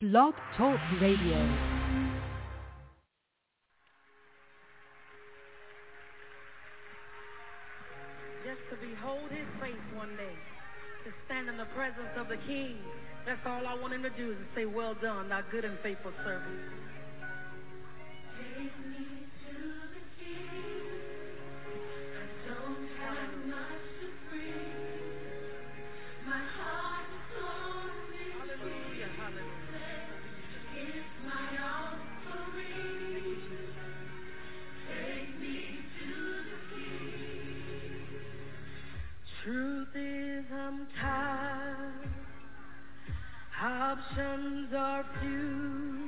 Blog Talk Radio. Just to behold his face one day, to stand in the presence of the King. That's all I want him to do is to say, well done, thou good and faithful servant. Take me to the King. I don't have much to bring. My heart is lonely. Hallelujah, hallelujah. It's my offering. Take me to the King. Truth is I'm tired. Options are few.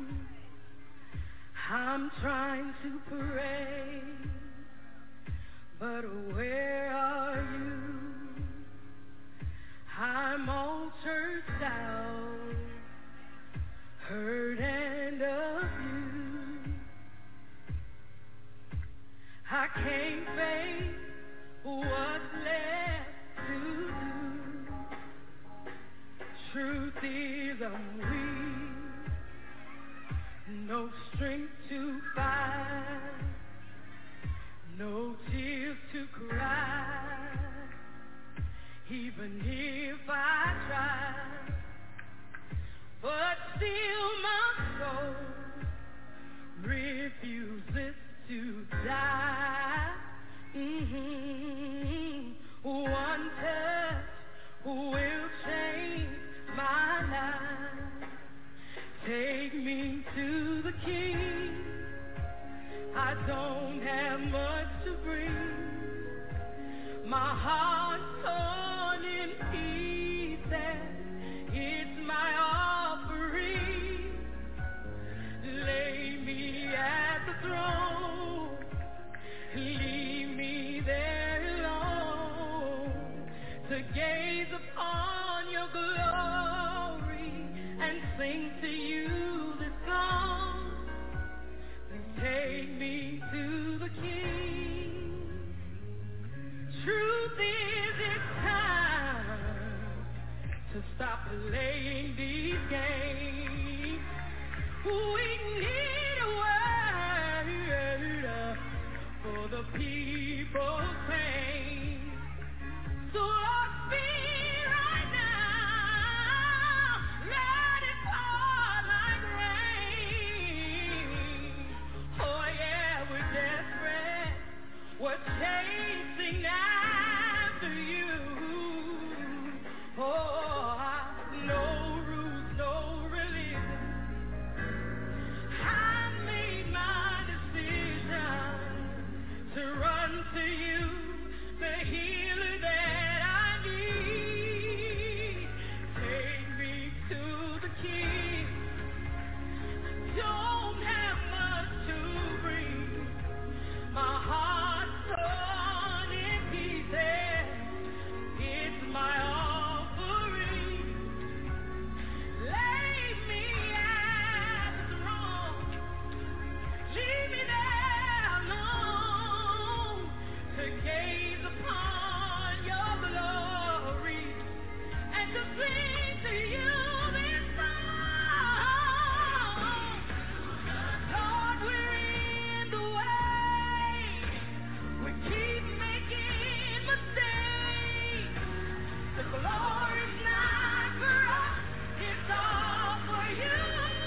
I'm trying to pray, but where are you? I'm all churched out, hurt and abused. I can't face what's left to do. Truth is I'm weak, no strength to fight, no tears to cry, even if I try. But still my soul refuses to die. One touch will change my life. Take me to the King. I don't have much to bring. My heart's torn in pieces. It's my offering. Lay me at the throne. Leave me there alone to gaze upon your glory and sing to you this song. Take me to the King. Truth is it's time to stop playing these games. We need a word for the people's pain. So Lord, speak right now. Let it fall like rain. Oh yeah, we're desperate. We're chasing after you. Oh, no rules, no religion. I made my decision to run to you, the healer that I need. Take me to the King. Don't have much to bring. My heart's torn in pieces. It's my offering. Lay me at the throne. Leave me there alone to gaze upon your glory and to sing to you this song. Lord, we're in the way. We keep making mistakes. The glory's not for us, it's all for you.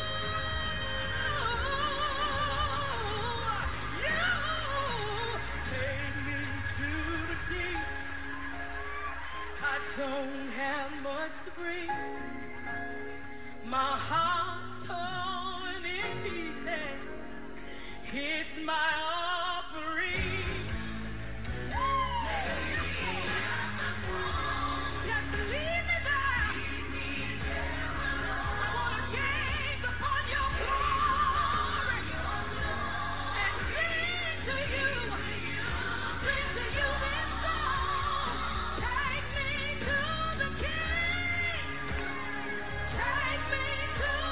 You take me to the King. I don't have much to bring. My heart's torn in pieces. It's my offering. Just leave me there. I want to gaze upon your glory and sing to you. Sing to you this song. Take me to the King. Take me to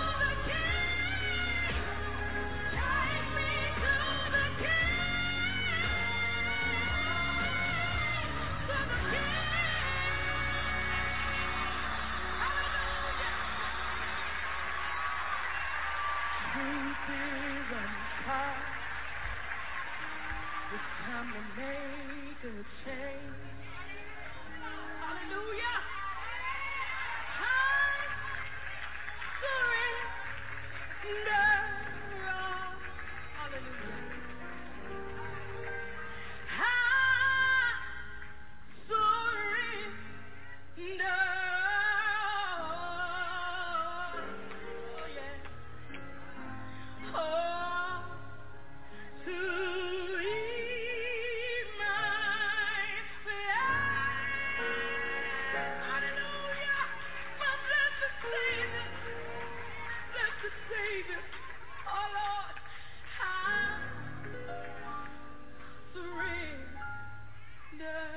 season come. It's time to make a change. Hallelujah. Savior, oh Lord, I surrender.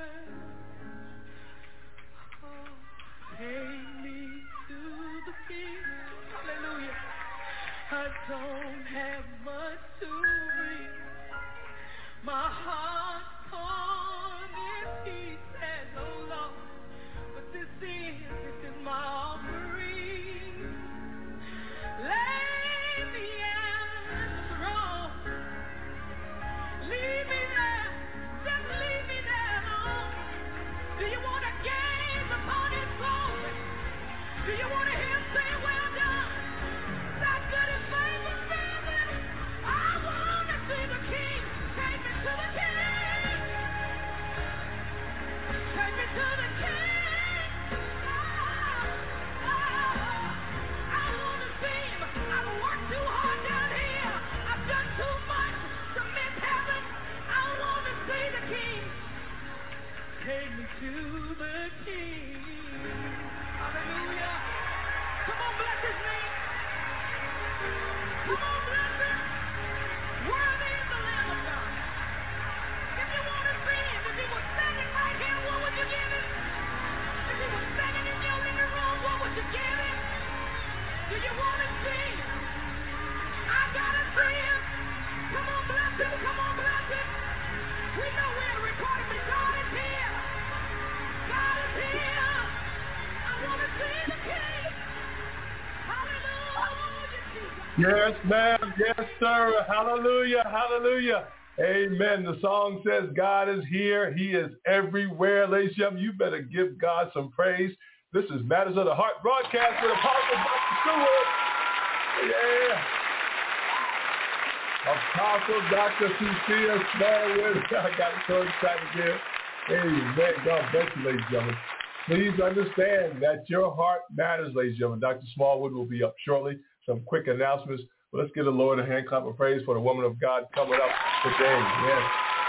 Oh, take me to the King. Hallelujah. I don't have much to bring. My heart's torn in pieces, oh Lord, but this is my offering. Lay me at the throne. Leave me there. Just leave me there alone. Do you want to gaze upon his glory? Do you want to hear him say, well done? That good and faithful servant. I want to see the King. Take me to the King. Take me to the King. Take me to the King. Hallelujah. Come on, bless his name. Come on, bless him. Worthy is the Lamb of God. If you want to see him, if he was standing right here, what would you give him? If he was standing in your living room, what would you give him? Do you want to see him? I gotta see him. Come on, bless him. Come on, bless him. We know we're recording, but God is here. God is here. I want to see the King. Hallelujah, Jesus. Yes, ma'am. Yes, sir. Hallelujah. Hallelujah. Amen. The song says God is here. He is everywhere. Ladies and gentlemen, you better give God some praise. This is Matters of the Heart broadcast with Apostle Dr. Stewart. Yeah. Apostle Dr. Sucia Smallwood. I got so excited here. Amen. God bless you, ladies and gentlemen. Please understand that your heart matters, ladies and gentlemen. Dr. Smallwood will be up shortly. Some quick announcements. But let's give the Lord a hand clap of praise for the woman of God coming up today. Yes.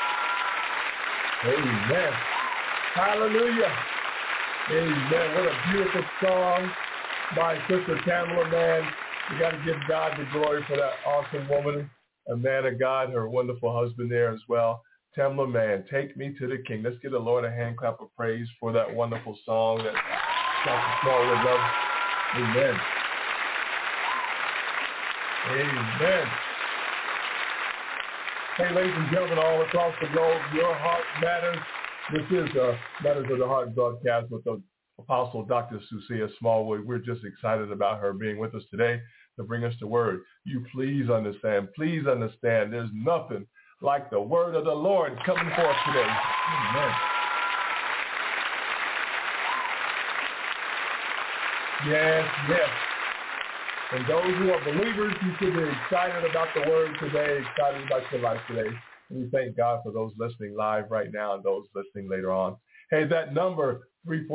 Amen. Hallelujah. Amen. What a beautiful song by Sister Tamala, man. We got to give God the glory for that awesome woman, a man of God, her wonderful husband there as well. Tamala, man, take me to the King. Let's give the Lord a hand clap of praise for that wonderful song that Dr. Smallwood loves. Amen. Amen. Hey, ladies and gentlemen, all across the globe, your heart matters. This is Matters of the Heart broadcast with the Apostle Dr. Sucia Smallwood. We're just excited about her being with us today to bring us the word. You please understand, there's nothing like the word of the Lord coming forth today. Amen. Yes, yes. And those who are believers, you should be excited about the word today, excited about your life today. And we thank God for those listening live right now and those listening later on. Hey, that number,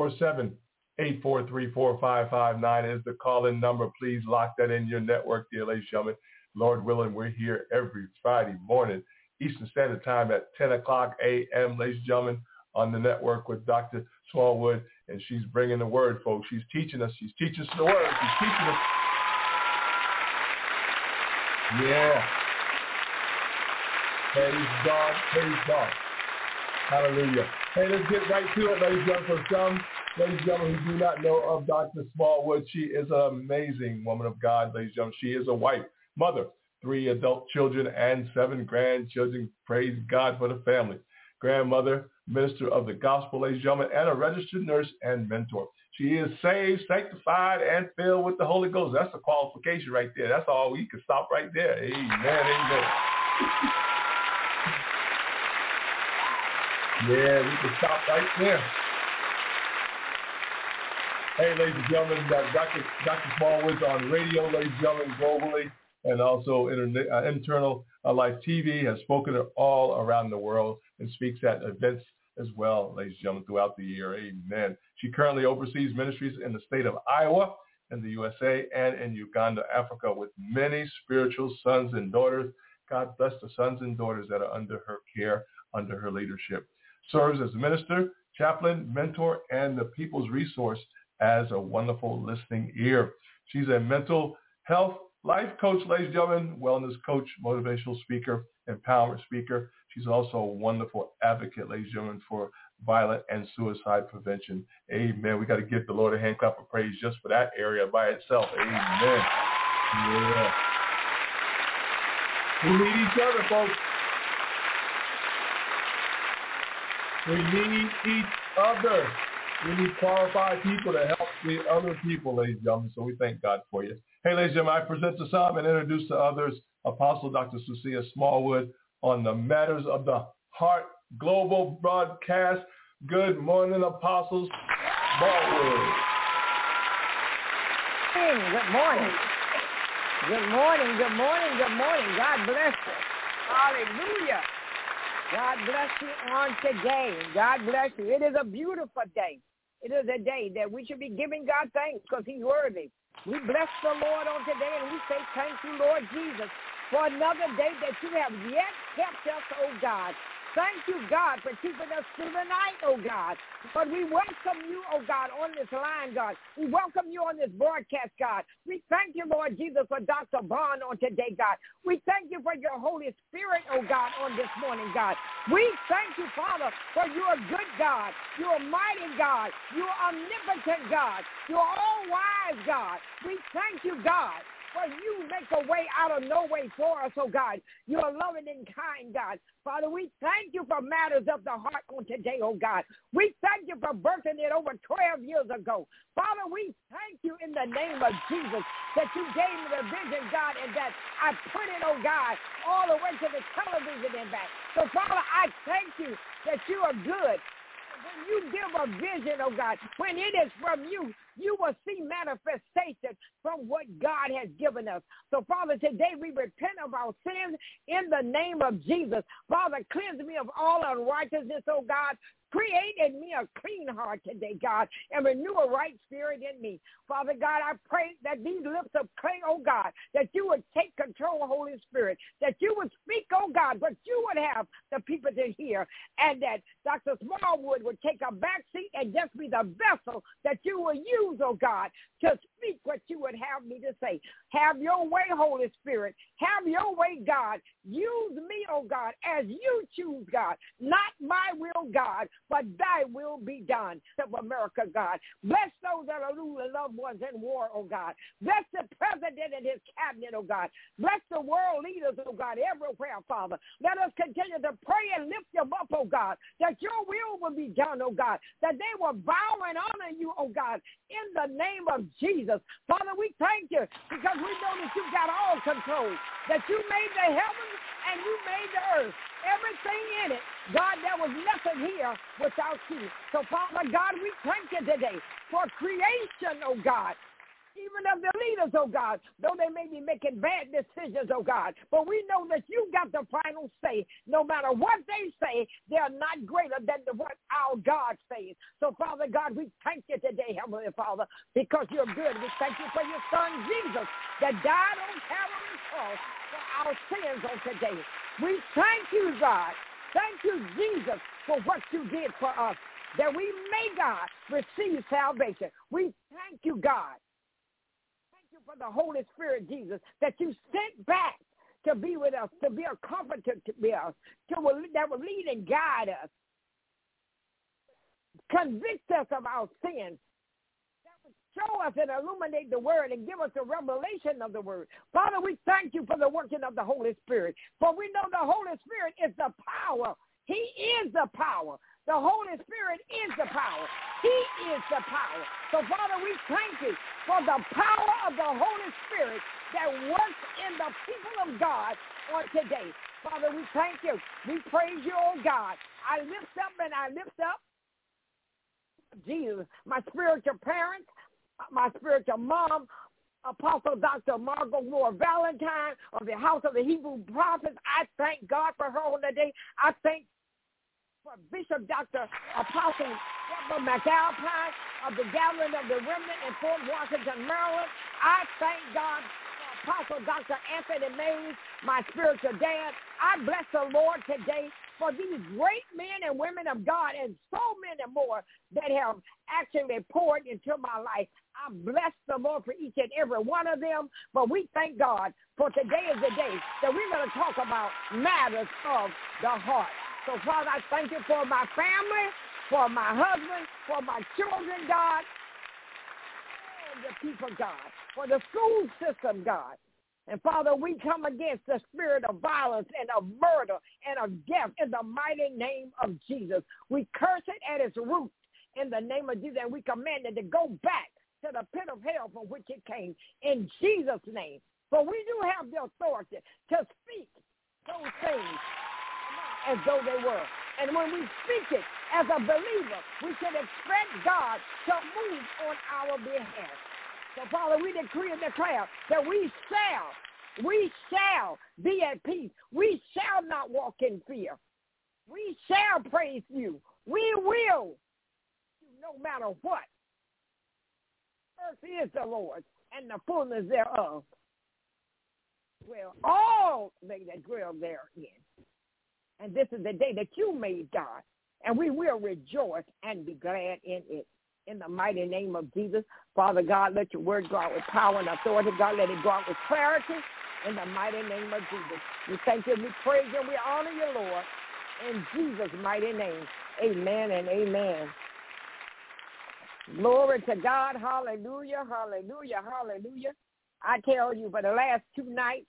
347-843-4559 is the call-in number. Please lock that in your network, dear ladies and gentlemen. Lord willing, we're here every Friday morning, Eastern Standard Time at 10 o'clock a.m., ladies and gentlemen, on the network with Dr. Smallwood. And she's bringing the word, folks. She's teaching us. She's teaching us the word. She's teaching us. Yeah. Praise God. Praise God. Hallelujah. Hey, let's get right to it, ladies and gentlemen. For some ladies and gentlemen who do not know of Dr. Smallwood, she is an amazing woman of God, ladies and gentlemen. She is a wife, mother, 3 adult children, and 7 grandchildren. Praise God for the family. Grandmother, minister of the gospel, ladies and gentlemen, and a registered nurse and mentor. She is saved, sanctified, and filled with the Holy Ghost. That's a qualification right there. That's all. We can stop right there. Amen, amen. Yeah, we can stop right there. Hey, ladies and gentlemen, Dr. Smallwood's on radio, ladies and gentlemen, globally, and also Internal Life TV, has spoken all around the world and speaks at events as well, ladies and gentlemen, throughout the year. Amen. She currently oversees ministries in the state of Iowa, in the USA, and in Uganda, Africa, with many spiritual sons and daughters. God bless the sons and daughters that are under her care, under her leadership. Serves as minister, chaplain, mentor, and the people's resource as a wonderful listening ear. She's a mental health life coach, ladies and gentlemen, wellness coach, motivational speaker, empowerment speaker. She's also a wonderful advocate, ladies and gentlemen, for violent and suicide prevention. Amen. We got to give the Lord a hand clap of praise just for that area by itself. Amen. Yeah. We need each other, folks. We need each other. We need qualified people to help the other people, ladies and gentlemen. So we thank God for you. Hey, ladies and gentlemen, I present to some and introduce to others Apostle Dr. Susia Smallwood on the Matters of the Heart Global Broadcast. Good morning, Apostle Smallwood. Good morning. Good morning. Good morning. Good morning. God bless you. Hallelujah. God bless you on today. God bless you. It is a beautiful day. It is a day that we should be giving God thanks because he's worthy. We bless the Lord on today and we say thank you, Lord Jesus, for another day that you have yet kept us, oh God. Thank you, God, for keeping us through the night, oh God. But we welcome you, oh God, on this line, God. We welcome you on this broadcast, God. We thank you, Lord Jesus, for Dr. Bond on today, God. We thank you for your Holy Spirit, oh God, on this morning, God. We thank you, Father, for you're a good God. You're a mighty God. You're omnipotent God. You're all-wise God. We thank you, God, for you make a way out of no way for us, oh God. You're loving and kind, God. Father, we thank you for matters of the heart on today, oh God. We thank you for birthing it over 12 years ago. Father, we thank you in the name of Jesus that you gave me the vision, God, and that I put it, oh God, all the way to the television and back. So, Father, I thank you that you are good. When you give a vision, oh God, when it is from you, you will see manifestation from what God has given us. So, Father, today we repent of our sins in the name of Jesus. Father, cleanse me of all unrighteousness, oh God. Create in me a clean heart today, God, and renew a right spirit in me. Father God, I pray that these lips of clay, oh God, that you would take control, Holy Spirit, that you would speak, oh God, but you would have the people to hear, and that Dr. Smallwood would take a back seat and just be the vessel that you will use, oh God, to speak what you would have me to say. Have your way, Holy Spirit. Have your way, God. Use me, oh God, as you choose, God. Not my will, God, but thy will be done. Of America, God. Bless those that are losing loved ones in war, oh God. Bless the president and his cabinet, oh God. Bless the world leaders, oh God, everywhere, Father. Let us continue to pray and lift them up, oh God, that your will be done, oh God, that they will bow and honor you, oh God, in the name of Jesus. Father, we thank you because we know that you've got all control, that you made the heavens and you made the earth. Everything in it, God, there was nothing here without you. So, Father God, we thank you today for creation, oh God, even of the leaders, oh God, though they may be making bad decisions, oh God. But we know that you got the final say. No matter what they say, they are not greater than what our God says. So, Father God, we thank you today, Heavenly Father, because you're good. We thank you for your son, Jesus, that died on Calvary's cross for our sins on today. We thank you, God. Thank you, Jesus, for what you did for us, that we may, God, receive salvation. We thank you, God. Thank you for the Holy Spirit, Jesus, that you sent back to be with us, to be a comforter to be us, that will lead and guide us, convict us of our sins, show us and illuminate the word and give us the revelation of the word. Father, we thank you for the working of the Holy Spirit. For we know the Holy Spirit is the power. He is the power The Holy Spirit is the power. He is the power. So, Father, we thank you for the power of the Holy Spirit that works in the people of God on today. Father, we thank you. We praise you, oh God. I lift up Jesus, my spiritual parents, my spiritual mom, Apostle Dr. Margot Moore Valentine of the House of the Hebrew Prophets. I thank God for her on the day. I thank for Bishop Dr. Apostle Deborah McAlpine of the Gathering of the Remnant in Fort Washington, Maryland. I thank God for Apostle Dr. Anthony Mays, my spiritual dad. I bless the Lord today for these great men and women of God and so many more that have actually poured into my life. I bless the Lord for each and every one of them, but we thank God for today is the day that we're going to talk about matters of the heart. So, Father, I thank you for my family, for my husband, for my children, God, and the people, God, for the school system, God. And, Father, we come against the spirit of violence and of murder and of death in the mighty name of Jesus. We curse it at its root in the name of Jesus, and we command it to go back to the pit of hell from which it came in Jesus' name. For we do have the authority to speak those things as though they were. And when we speak it as a believer, we should expect God to move on our behalf. So, Father, we decree and declare that we shall be at peace. We shall not walk in fear. We shall praise you. We will, no matter what. Earth is the Lord's, and the fullness thereof. Well, all they that dwell therein. And this is the day that you made, God, and we will rejoice and be glad in it. In the mighty name of Jesus, Father God, let your word go out with power and authority. God, let it go out with clarity. In the mighty name of Jesus, we thank you, we praise you, we honor you, Lord. In Jesus' mighty name, amen and amen. Glory to God. Hallelujah, hallelujah, hallelujah. I tell you, for the last 2 nights,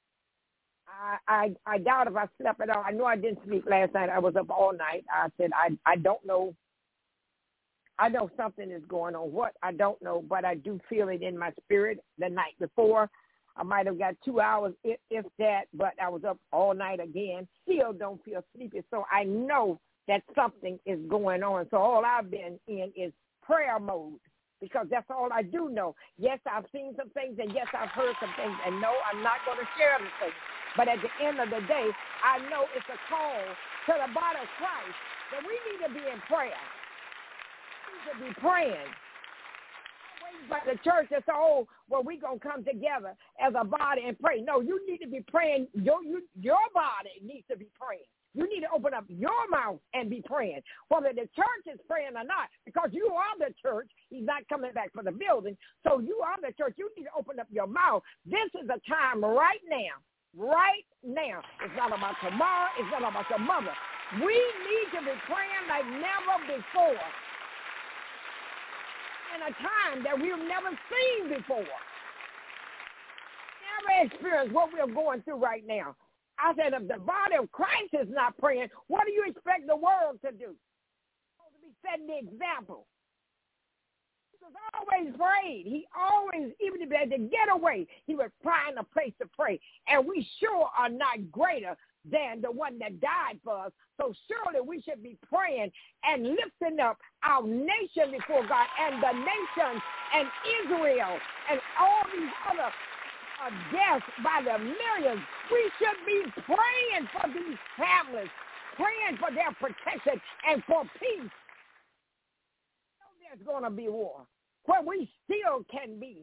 I doubt if I slept at all. I know I didn't sleep last night. I was up all night. I said, I don't know. I know something is going on. What? I don't know, but I do feel it in my spirit the night before. I might have got 2 hours, if that, but I was up all night again. Still don't feel sleepy, so I know that something is going on. So all I've been in is prayer mode, because that's all I do know. Yes, I've seen some things, and yes, I've heard some things, and no, I'm not going to share the things. But at the end of the day, I know it's a call to the body of Christ that we need to be in prayer. We need to be praying. But the church is so, well, we're going to come together as a body and pray. No, you need to be praying. Your body needs to be praying. You need to open up your mouth and be praying, whether the church is praying or not, because you are the church. He's not coming back for the building. So you are the church. You need to open up your mouth. This is the time right now. Right now. It's not about tomorrow. It's not about your mother. We need to be praying like never before. In a time that we've never seen before. Never experienced what we're going through right now. I said, if the body of Christ is not praying, what do you expect the world to do? To be setting the example. Jesus always prayed. He always, even if he had to get away, he would find a place to pray. And we sure are not greater than the one that died for us. So surely we should be praying and lifting up our nation before God, and the nations and Israel and all these other deaths by the millions. We should be praying for these families, praying for their protection and for peace. There's going to be war, where we still can be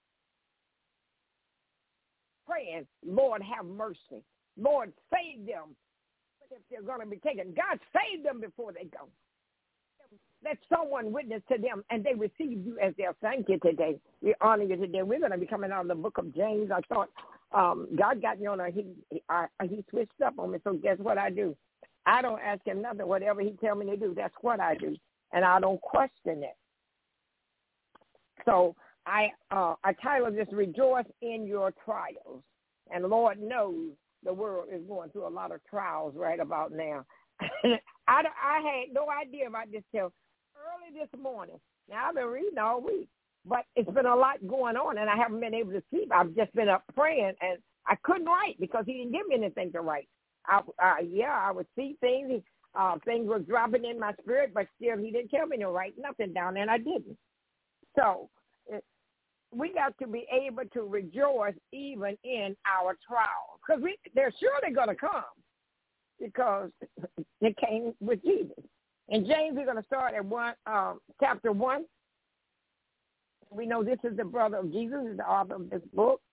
praying, Lord, have mercy. Lord, save them. But if they're going to be taken, God, save them before they go. Let someone witness to them, and they receive you as their thank you today. We honor you today. We're going to be coming out of the book of James. I thought God got me on he switched up on me, so guess what I do? I don't ask him nothing. Whatever he tell me to do, that's what I do, and I don't question it. So I titled this, Rejoice in Your Trials. And Lord knows the world is going through a lot of trials right about now. I had no idea about this till early this morning. Now, I've been reading all week, but it's been a lot going on, and I haven't been able to sleep. I've just been up praying, and I couldn't write because he didn't give me anything to write. I would see things. Things were dropping in my spirit, but still he didn't tell me to write nothing down, and I didn't. So we got to be able to rejoice even in our trials, because they're surely going to come, because they came with Jesus. In James, we're going to start at chapter 1. We know this is the brother of Jesus, is the author of this book.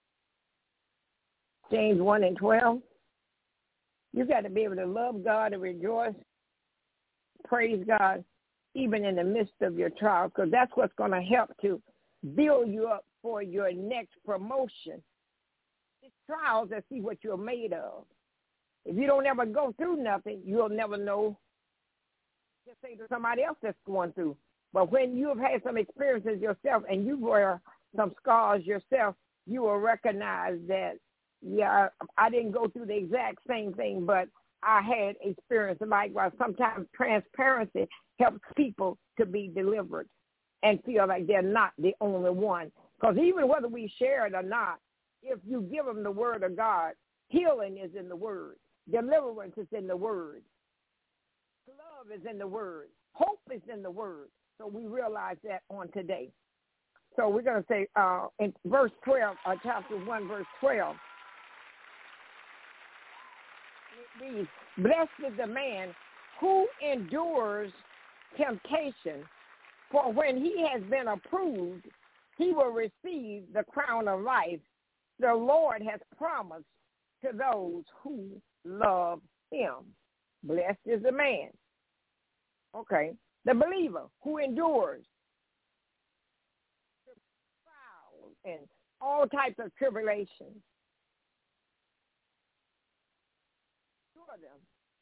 James 1:12. You got to be able to love God and rejoice, praise God, even in the midst of your trials, because that's what's going to help to build you up for your next promotion. It's trials that see what you're made of. If you don't ever go through nothing, you'll never know. Just say to somebody else that's going through. But when you have had some experiences yourself and you wear some scars yourself, you will recognize that, yeah, I didn't go through the exact same thing, but I had experience. Likewise, sometimes transparency helps people to be delivered and feel like they're not the only one. Because even whether we share it or not, if you give them the word of God, healing is in the word. Deliverance is in the word. Love is in the word. Hope is in the word. So we realize that on today. So we're going to say in verse 12, chapter 1, verse 12, it reads, blessed is the man who endures temptation, for when he has been approved, he will receive the crown of life the Lord has promised to those who love him. Blessed is the man. Okay. The believer who endures trials and all types of tribulations. Endure them.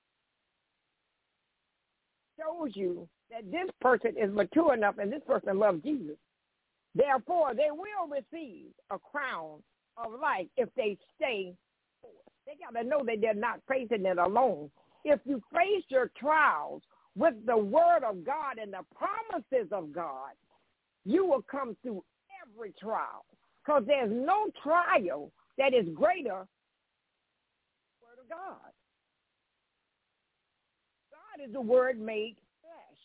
Shows you that this person is mature enough and this person loves Jesus. Therefore, they will receive a crown of life if they stay. They got to know that they're not facing it alone. If you face your trials with the word of God and the promises of God, you will come through every trial, because there's no trial that is greater than the word of God. God is the word made flesh.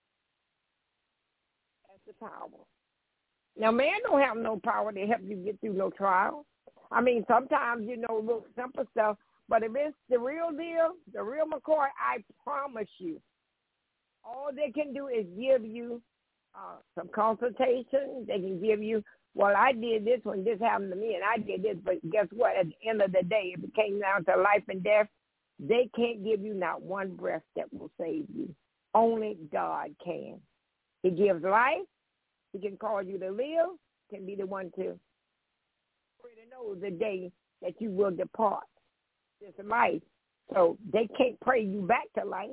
That's the power. Now, man don't have no power to help you get through no trial. I mean, sometimes, little simple stuff, but if it's the real deal, the real McCoy, I promise you, all they can do is give you some consultation. They can give you, well, I did this when this happened to me, and I did this, but guess what? At the end of the day, if it came down to life and death, they can't give you not one breath that will save you. Only God can. He gives life. He can cause you to live. Can be the one to know the day that you will depart this life. So they can't pray you back to life.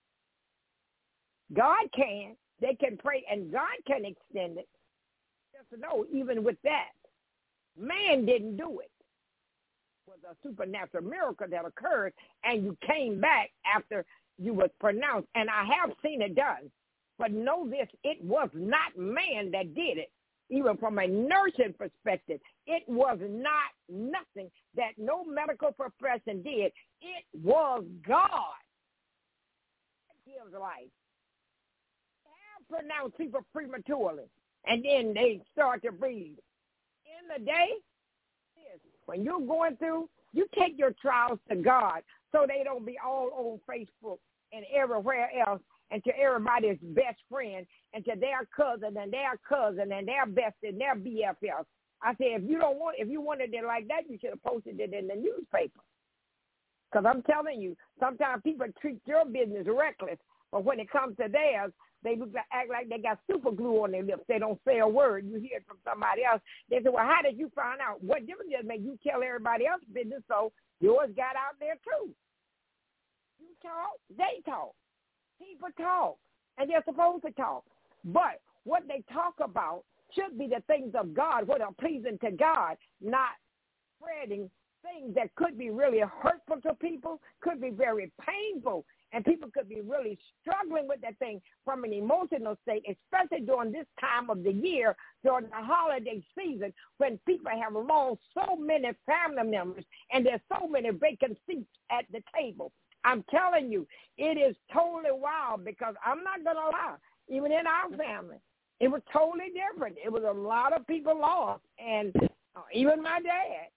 God can. They can pray, and God can extend it. Just know, even with that, man didn't do it. It was a supernatural miracle that occurred, and you came back after you was pronounced. And I have seen it done. But know this, it was not man that did it. Even from a nursing perspective, it was not nothing that no medical profession did. It was God that gives life. They have pronounced people prematurely, and then they start to breathe. In the day, when you're going through, you take your trials to God so they don't be all over Facebook and everywhere else, and to everybody's best friend, and to their cousin and their cousin and their best and their BFFs. I said, if you wanted it like that, you should have posted it in the newspaper. Because I'm telling you, sometimes people treat your business reckless, but when it comes to theirs, they act like they got super glue on their lips. They don't say a word. You hear it from somebody else. They say, well, how did you find out? What difference does it make? You tell everybody else's business, so yours got out there too. You talk, they talk. People talk, and they're supposed to talk. But what they talk about should be the things of God, what are pleasing to God, not spreading things that could be really hurtful to people, could be very painful, and people could be really struggling with that thing from an emotional state, especially during this time of the year, during the holiday season, when people have lost so many family members and there's so many vacant seats at the table. I'm telling you, it is totally wild because I'm not going to lie, even in our family, it was totally different. It was a lot of people lost, and even my dad,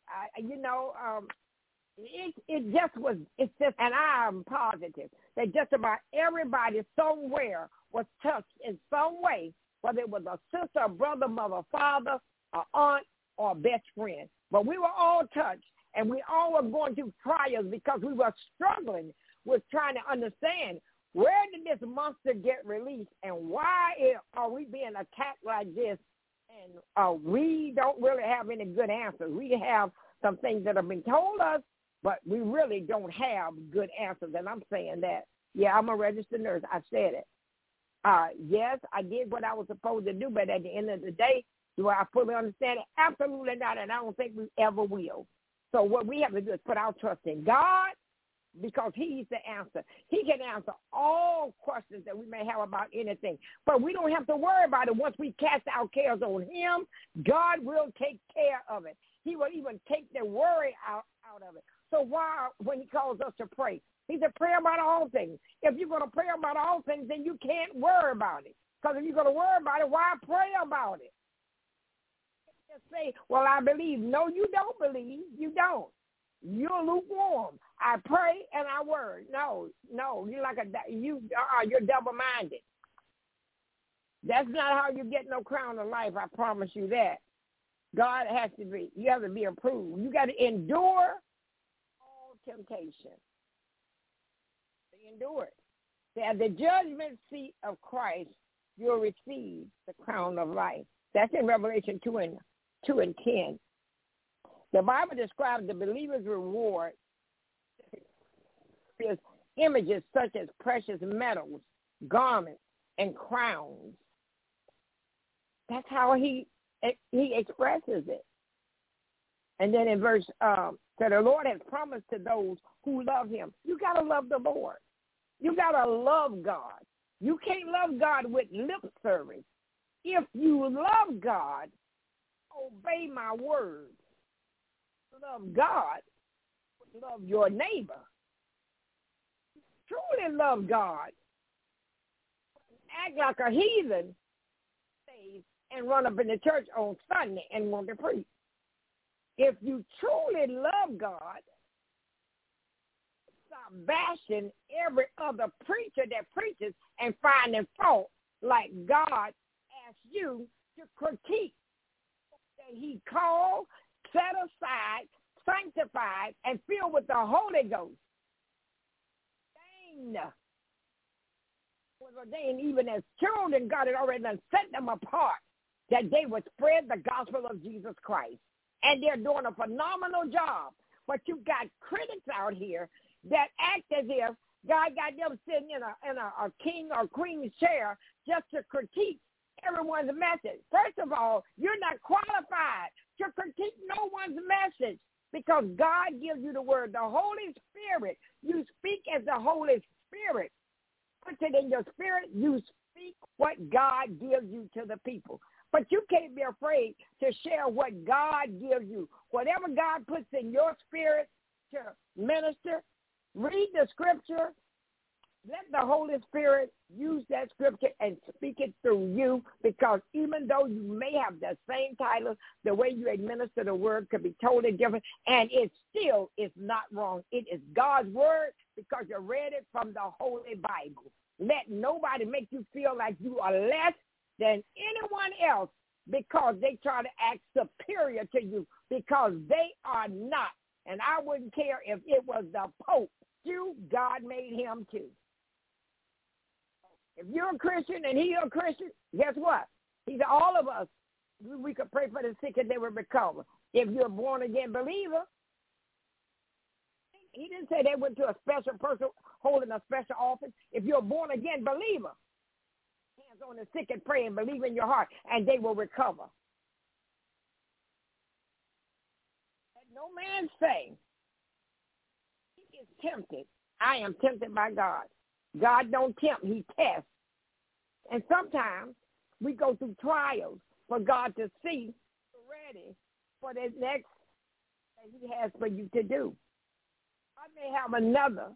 it's just, and I'm positive that just about everybody somewhere was touched in some way, whether it was a sister, a brother, mother, father, an aunt, or a best friend. But we were all touched, and we all were going through trials because we were struggling with trying to understand where did this monster get released and why are we being attacked like this? And we don't really have any good answers. We have some things that have been told us, but we really don't have good answers. And I'm saying that, yeah, I'm a registered nurse. I said it. Yes, I did what I was supposed to do, but at the end of the day, do I fully understand it? Absolutely not, and I don't think we ever will. So what we have to do is put our trust in God, because he's the answer. He can answer all questions that we may have about anything. But we don't have to worry about it. Once we cast our cares on him, God will take care of it. He will even take the worry out of it. So why, when he calls us to pray, he said pray about all things. If you're going to pray about all things, then you can't worry about it. Because if you're going to worry about it, why pray about it? Just say, well, I believe. No, you don't believe. You don't. You're lukewarm. I pray and I worry. No, you're double-minded. That's not how you get no crown of life. I promise you that. God has to be. You have to be approved. You got to endure all temptation. Endure it. At the judgment seat of Christ, you'll receive the crown of life. That's in Revelation 2 and 10. The Bible describes the believer's reward as images such as precious metals, garments, and crowns. That's how he expresses it. And then in verse, so the Lord has promised to those who love him. You got to love the Lord. You got to love God. You can't love God with lip service. If you love God, obey my word. Love God, love your neighbor. Truly love God. Act like a heathen and run up in the church on Sunday and want to preach. If you truly love God, stop bashing every other preacher that preaches and finding fault like God asked you to critique that he called, set aside, sanctified, and filled with the Holy Ghost. Was ordained even as children. God had already set them apart that they would spread the gospel of Jesus Christ. And they're doing a phenomenal job. But you've got critics out here that act as if God got them sitting in a king or queen's chair just to critique everyone's message. First of all, you're not qualified to critique no one's message because God gives you the word. The Holy Spirit, you speak as the Holy Spirit. Put it in your spirit, you speak what God gives you to the people. But you can't be afraid to share what God gives you. Whatever God puts in your spirit to minister, read the scripture. Let the Holy Spirit use that scripture and speak it through you, because even though you may have the same title, the way you administer the word could be totally different, and it still is not wrong. It is God's word because you read it from the Holy Bible. Let nobody make you feel like you are less than anyone else because they try to act superior to you, because they are not. And I wouldn't care if it was the Pope. God made him too. If you're a Christian and he's a Christian, guess what? He said all of us, we could pray for the sick and they will recover. If you're a born-again believer, he didn't say they went to a special person holding a special office. If you're a born-again believer, hands on the sick and pray and believe in your heart, and they will recover. Let no man say he is tempted. I am tempted by God. God don't tempt, he tests. And sometimes we go through trials for God to see you're ready for the next that he has for you to do. I may have another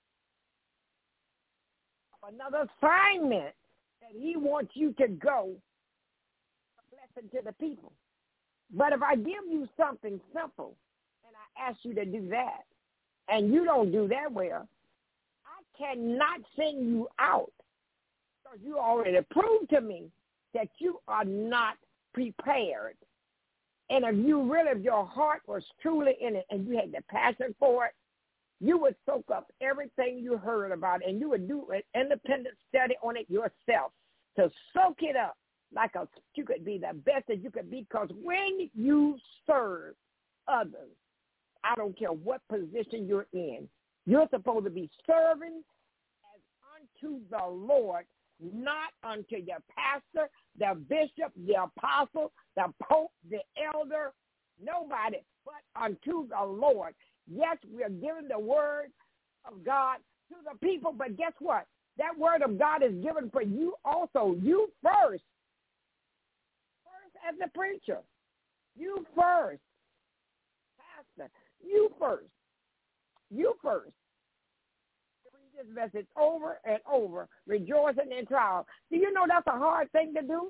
assignment that he wants you to go, a blessing to the people. But if I give you something simple and I ask you to do that, and you don't do that well, I cannot send you out because you already proved to me that you are not prepared. And if your heart was truly in it and you had the passion for it, you would soak up everything you heard about it, and you would do an independent study on it yourself to soak it up like you could be the best that you could be. Because when you serve others, I don't care what position you're in, you're supposed to be serving as unto the Lord, not unto your pastor, the bishop, the apostle, the pope, the elder, nobody, but unto the Lord. Yes, we are giving the word of God to the people, but guess what? That word of God is given for you also. You first. First as a preacher. You first. Pastor. You first. You first. Read this message over and over, rejoicing in trial. Do you know that's a hard thing to do?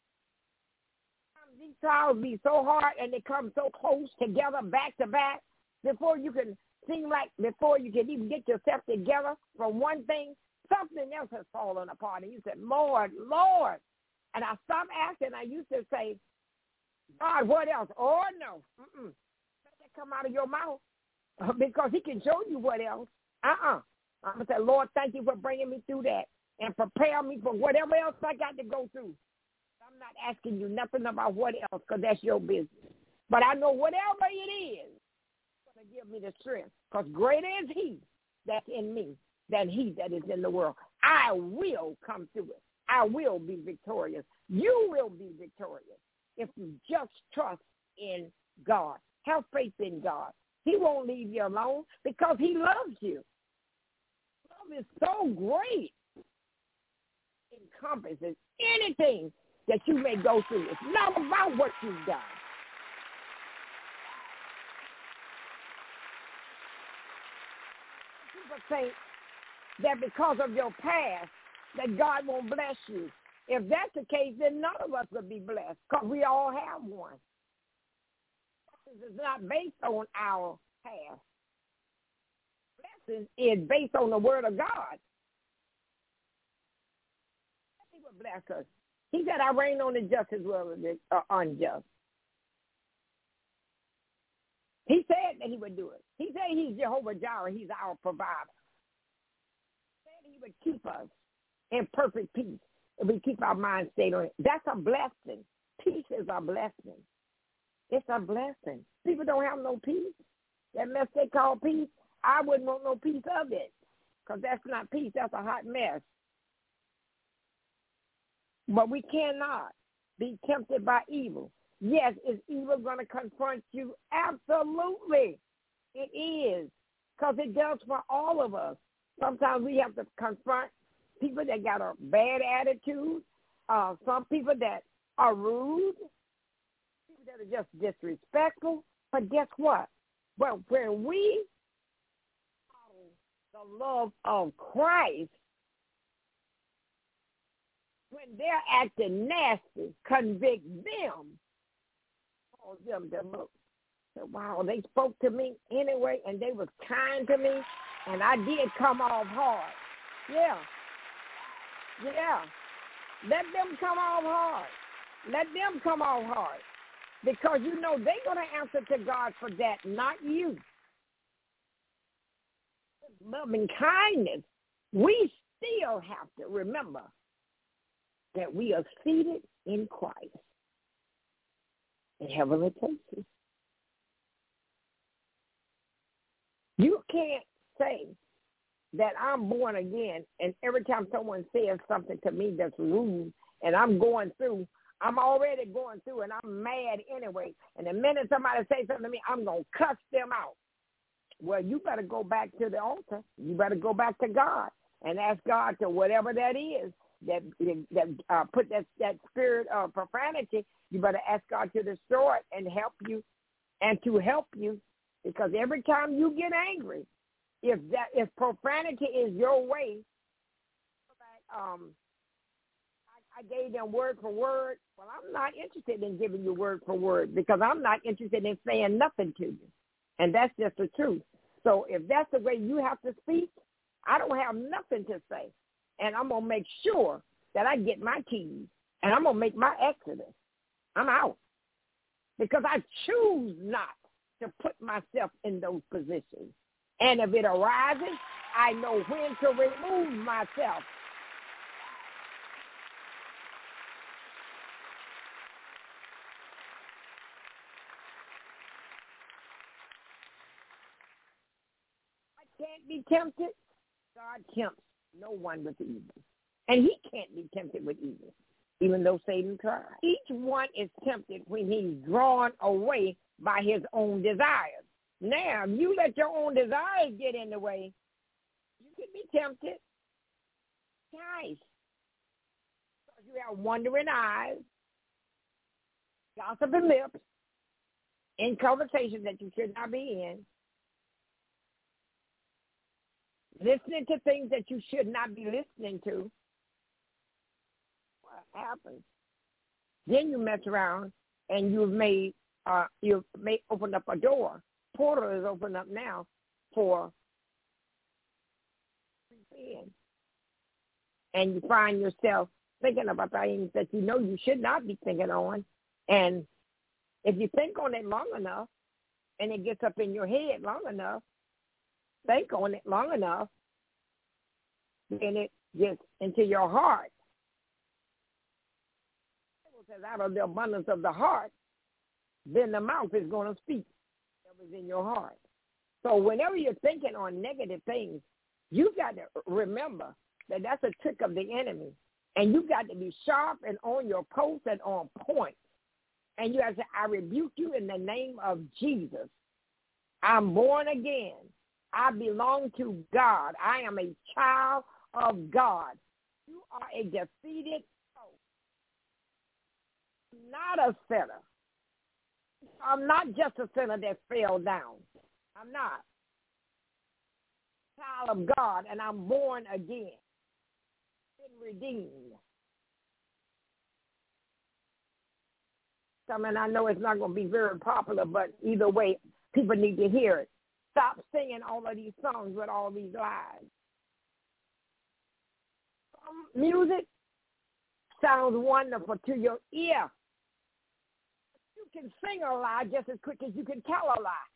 These trials be so hard and they come so close together, back to back, before you can even get yourself together from one thing, something else has fallen apart. And you said, Lord, Lord. And I stopped asking. I used to say, God, what else? Oh, no. Let that come out of your mouth because he can show you what else. I'm going to say, Lord, thank you for bringing me through that and prepare me for whatever else I got to go through. I'm not asking you nothing about what else because that's your business. But I know whatever it is, it's going to give me the strength because greater is he that's in me than he that is in the world. I will come through it. I will be victorious. You will be victorious if you just trust in God. Have faith in God. He won't leave you alone because he loves you. Love is so great. It encompasses anything that you may go through. It's not about what you've done. People think that because of your past that God won't bless you. If that's the case, then none of us would be blessed because we all have one. This is not based on our past. Blessing is based on the word of God. He would bless us. He said, I reign on the just as well as the unjust. He said that he would do it. He said he's Jehovah Jireh. He's our provider. He said he would keep us in perfect peace if we keep our mind stayed on it. That's a blessing. Peace is a blessing. It's a blessing. People don't have no peace. That mess they call peace, I wouldn't want no piece of it because that's not peace. That's a hot mess. But we cannot be tempted by evil. Yes, is evil going to confront you? Absolutely. It is because it does for all of us. Sometimes we have to confront people that got a bad attitude, some people that are rude, people that are just disrespectful. But guess what? Well, when we follow the love of Christ, when they're acting nasty, convict them, cause them to look. So, wow, they spoke to me anyway, and they was kind to me, and I did come off hard. Yeah. Let them come off hard. Let them come off hard. Because you know they're going to answer to God for that, not you. Loving kindness, we still have to remember that we are seated in Christ in heavenly places. You can't say that I'm born again, and every time someone says something to me that's rude, and I'm going through, I'm already going through and I'm mad anyway. And the minute somebody says something to me, I'm going to cuss them out. Well, you better go back to the altar. You better go back to God and ask God to whatever that is that put that spirit of profanity. You better ask God to destroy it and help you, because every time you get angry, if profanity is your way, I gave them word for word. Well, I'm not interested in giving you word for word because I'm not interested in saying nothing to you. And that's just the truth. So if that's the way you have to speak, I don't have nothing to say. And I'm going to make sure that I get my keys. And I'm going to make my exodus. I'm out. Because I choose not to put myself in those positions. And if it arises, I know when to remove myself. Can't be tempted. God tempts no one with evil. And he can't be tempted with evil, even though Satan tried. Each one is tempted when he's drawn away by his own desires. Now, if you let your own desires get in the way, you can be tempted. Guys, because you have wandering eyes, gossiping lips, in conversations that you should not be in, listening to things that you should not be listening to. What happens? Then you mess around and you've may open up a door. Portal is open up now for sin. And you find yourself thinking about things that you know you should not be thinking on. And if you think on it long enough and it gets up in your head long enough, think on it long enough, then it gets into your heart. The Bible says out of the abundance of the heart, then the mouth is going to speak. Whatever's in your heart. So whenever you're thinking on negative things, you've got to remember that that's a trick of the enemy. And you've got to be sharp and on your post and on point. And you have to say, I rebuke you in the name of Jesus. I'm born again. I belong to God. I am a child of God. You are a defeated foe. Not a sinner. I'm not just a sinner that fell down. I'm not. Child of God, and I'm born again. Been redeemed. I mean, I know it's not going to be very popular, but either way, people need to hear it. Stop singing all of these songs with all these lies. Some music sounds wonderful to your ear. You can sing a lie just as quick as you can tell a lie.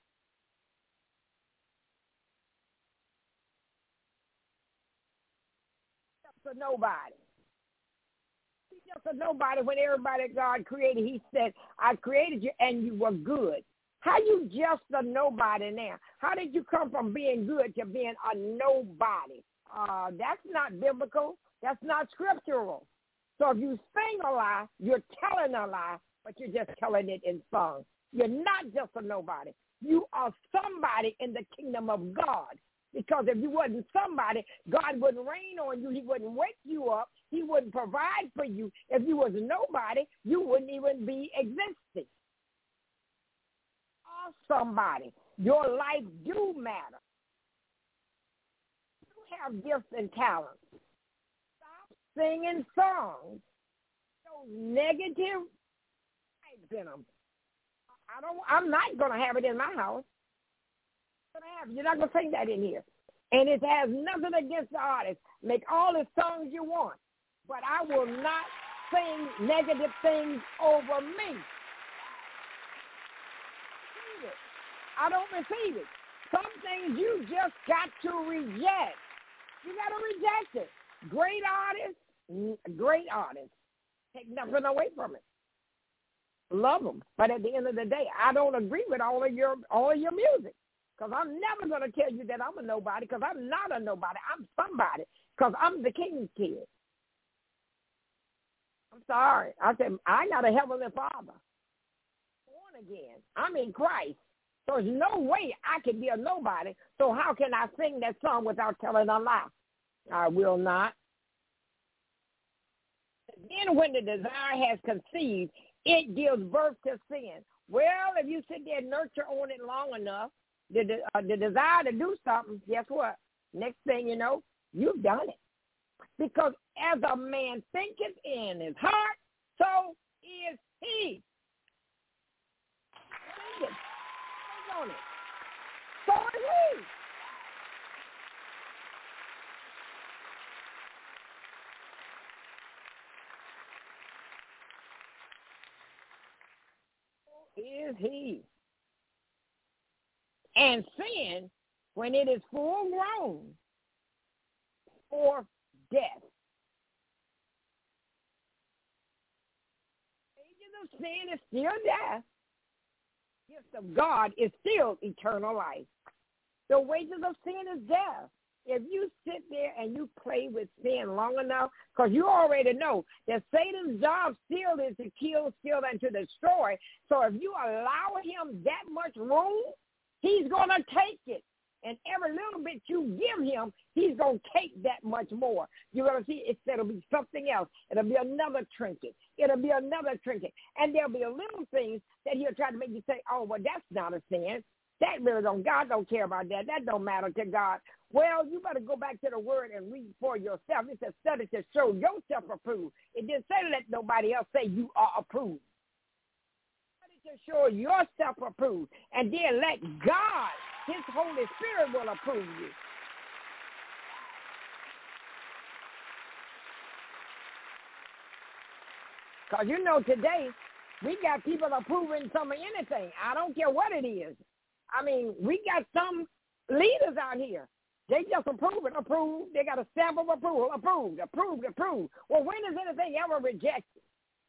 Just a nobody. Just a nobody. When everybody God created, he said, I created you and you were good. How you just a nobody now? How did you come from being good to being a nobody? That's not biblical. That's not scriptural. So if you sing a lie, you're telling a lie, but you're just telling it in song. You're not just a nobody. You are somebody in the kingdom of God. Because if you wasn't somebody, God wouldn't rain on you. He wouldn't wake you up. He wouldn't provide for you. If you was nobody, you wouldn't even be existing. Somebody. Your life do matter. You have gifts and talents. Stop singing songs. Those negative vibes in them. I'm not going to have it in my house. You're not going to sing that in here. And it has nothing against the artist. Make all the songs you want. But I will not sing negative things over me. I don't receive it. Some things you just got to reject. You got to reject it. Great artists. Take nothing away from it. Love them. But at the end of the day, I don't agree with all of your music. Because I'm never going to tell you that I'm a nobody, because I'm not a nobody. I'm somebody, because I'm the king's kid. I'm sorry. I said, I got a heavenly Father. Born again. I'm in Christ. So there's no way I can be a nobody. So how can I sing that song without telling a lie? I will not. Then when the desire has conceived, it gives birth to sin. Well, if you sit there and nurture on it long enough, the desire to do something, guess what? Next thing you know, you've done it. Because as a man thinketh in his heart, so is he. Think on it. So is he. Is he. And sin, when it is full grown, for death. The wages of sin is still death. The gift of God is still eternal life. The wages of sin is death. If you sit there and you play with sin long enough, because you already know that Satan's job still is to kill, steal, and to destroy. So if you allow him that much room, he's going to take it. And every little bit you give him, he's going to take that much more. You're going to see it'll be something else. It'll be another trinket. It'll be another trinket. And there'll be a little things that he'll try to make you say, oh, well, that's not a sin. That really don't, God don't care about that. That don't matter to God. Well, you better go back to the word and read for yourself. It says study to show yourself approved. It didn't say let nobody else say you are approved. Study to show yourself approved. And then let God, his Holy Spirit will approve you. Because you know today, we got people approving some of anything. I don't care what it is. I mean, we got some leaders out here. They just approve it, approved. They got a stamp of approval, approved, approved, approved. Well, when is anything ever rejected?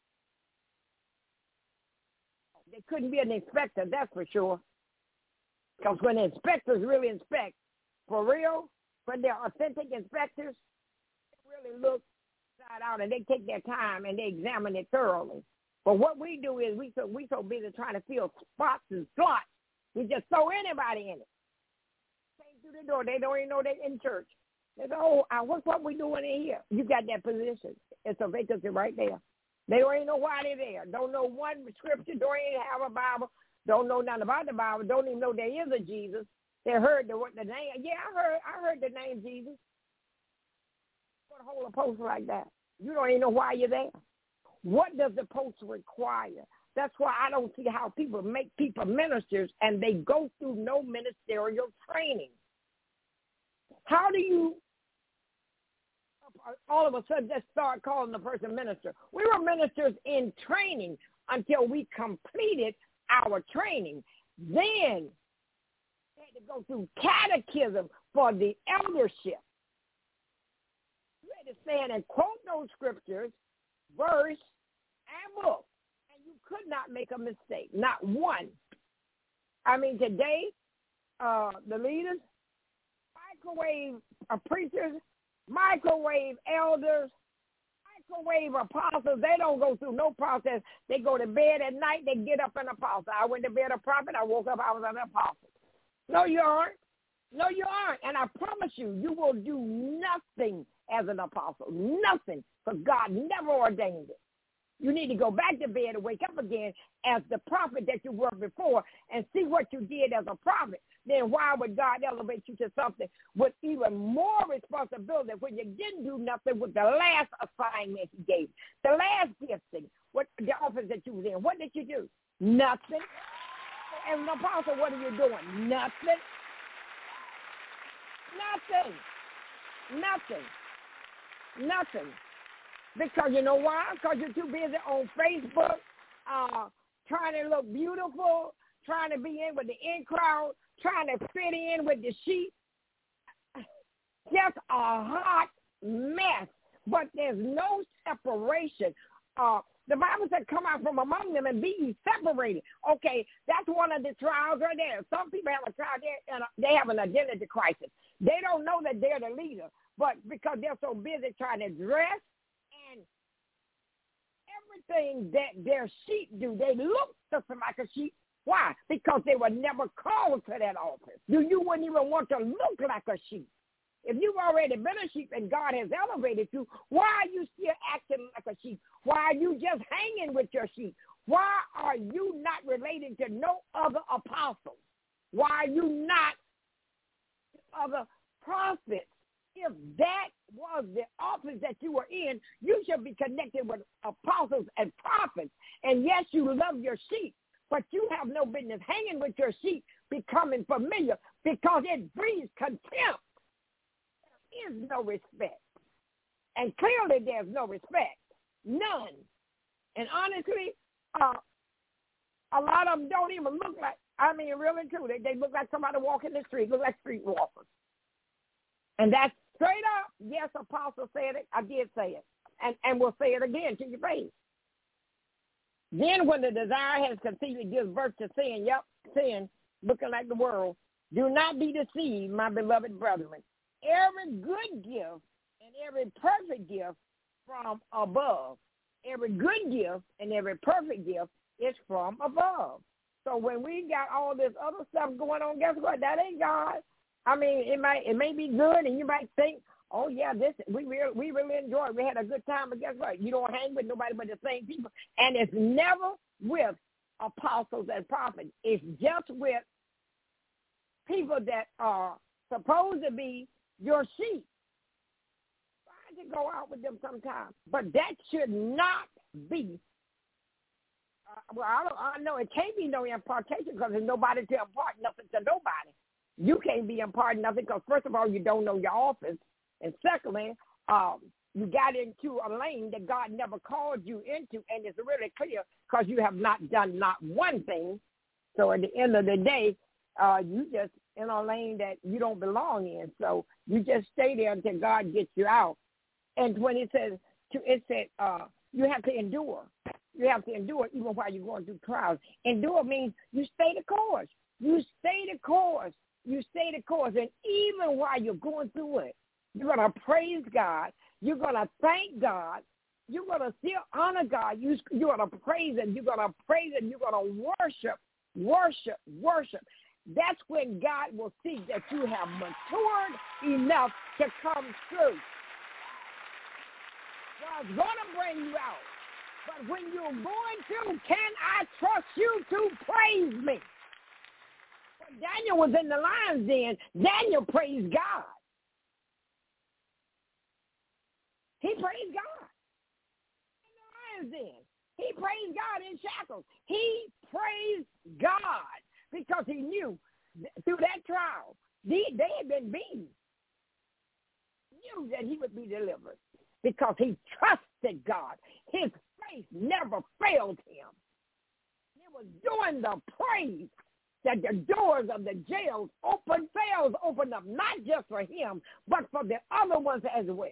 There couldn't be an inspector, that's for sure. Because when the inspectors really inspect, for real, when they're authentic inspectors, they really look inside out and they take their time and they examine it thoroughly. But what we do is we so busy trying to fill spots and slots, we just throw anybody in it. Through the door. They don't even know they're in church. They say, oh, what's what we doing in here? You got that position. It's a vacancy right there. They don't even know why they're there. Don't know one scripture. Don't even have a Bible. Don't know nothing about the Bible. Don't even know there is a Jesus. They heard the name. Yeah, I heard the name Jesus. What hold a post like that? You don't even know why you're there. What does the post require? That's why I don't see how people make people ministers and they go through no ministerial training. How do you all of a sudden just start calling the person minister? We were ministers in training until we completed our training. Then we had to go through catechism for the eldership. You had to stand and quote those scriptures, verse, and book. And you could not make a mistake, not one. I mean, today, the leaders, microwave preachers, microwave elders, microwave apostles, they don't go through no process. They go to bed at night, they get up an apostle. I went to bed a prophet, I woke up, I was an apostle. No, you aren't. No, you aren't. And I promise you, you will do nothing as an apostle. Nothing, because God never ordained it. You need to go back to bed and wake up again as the prophet that you were before and see what you did as a prophet. Then why would God elevate you to something with even more responsibility when you didn't do nothing with the last assignment he gave, the last gifting, what the office that you was in? What did you do? Nothing. As an apostle, what are you doing? Nothing. Nothing. Nothing. Nothing. Because you know why? Because you're too busy on Facebook trying to look beautiful, trying to be in with the in crowd, trying to fit in with the sheep. Just a hot mess. But there's no separation. The Bible said, come out from among them and be ye separated. Okay, that's one of the trials right there. Some people have a trial there, and they have an identity crisis. They don't know that they're the leader, but because they're so busy trying to dress and everything that their sheep do, they look just like a sheep. Why? Because they were never called to that office. You wouldn't even want to look like a sheep. If you've already been a sheep and God has elevated you, why are you still acting like a sheep? Why are you just hanging with your sheep? Why are you not related to no other apostles? Why are you not other prophets? If that was the office that you were in, you should be connected with apostles and prophets. And yes, you love your sheep, but you have no business hanging with your sheep, becoming familiar, because it breeds contempt. There is no respect. And clearly there's no respect. None. And honestly, a lot of them don't even look like, I mean, really true. They look like somebody walking the street, look like street walkers. And that's straight up. Yes, Apostle said it. I did say it. And we'll say it again to your face. Then when the desire has conceived, it gives birth to sin. Yep, sin, looking like the world. Do not be deceived, my beloved brethren. Every good gift and every perfect gift from above. Every good gift and every perfect gift is from above. So when we got all this other stuff going on, guess what? That ain't God. I mean, it may be good, and you might think, oh yeah, we really enjoyed it. We had a good time, but guess what? You don't hang with nobody but the same people, and it's never with apostles and prophets. It's just with people that are supposed to be your sheep. Try to go out with them sometimes, but that should not be. I know it can't be no impartation because there's nobody to impart nothing to nobody. You can't be imparting nothing because, first of all, you don't know your office. And secondly, you got into a lane that God never called you into, and it's really clear because you have not done not one thing. So at the end of the day, you just in a lane that you don't belong in. So you just stay there until God gets you out. And when it said you have to endure. You have to endure even while you're going through trials. Endure means you stay the course. You stay the course. You stay the course. And even while you're going through it, you're going to praise God. You're going to thank God. You're going to still honor God. You're going to praise Him. You're going to praise Him. You're going to worship. That's when God will see that you have matured enough to come through. God's going to bring you out. But when you're going through, can I trust you to praise me? When Daniel was in the lion's den, Daniel praised God. He praised God. In the lion's den, he praised God in shackles. He praised God because he knew through that trial, they had been beaten. He knew that he would be delivered because he trusted God. His faith never failed him. It was during the praise that the doors of the jails opened up, not just for him, but for the other ones as well.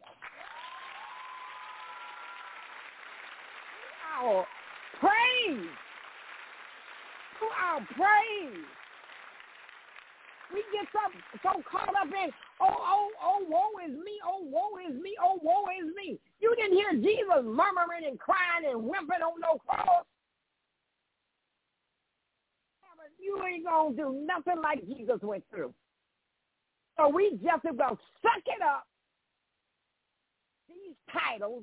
Our praise. We get so caught up in, woe is me, woe is me. You didn't hear Jesus murmuring and crying and whimpering on no cross. You ain't going to do nothing like Jesus went through. So we just going to suck it up. These titles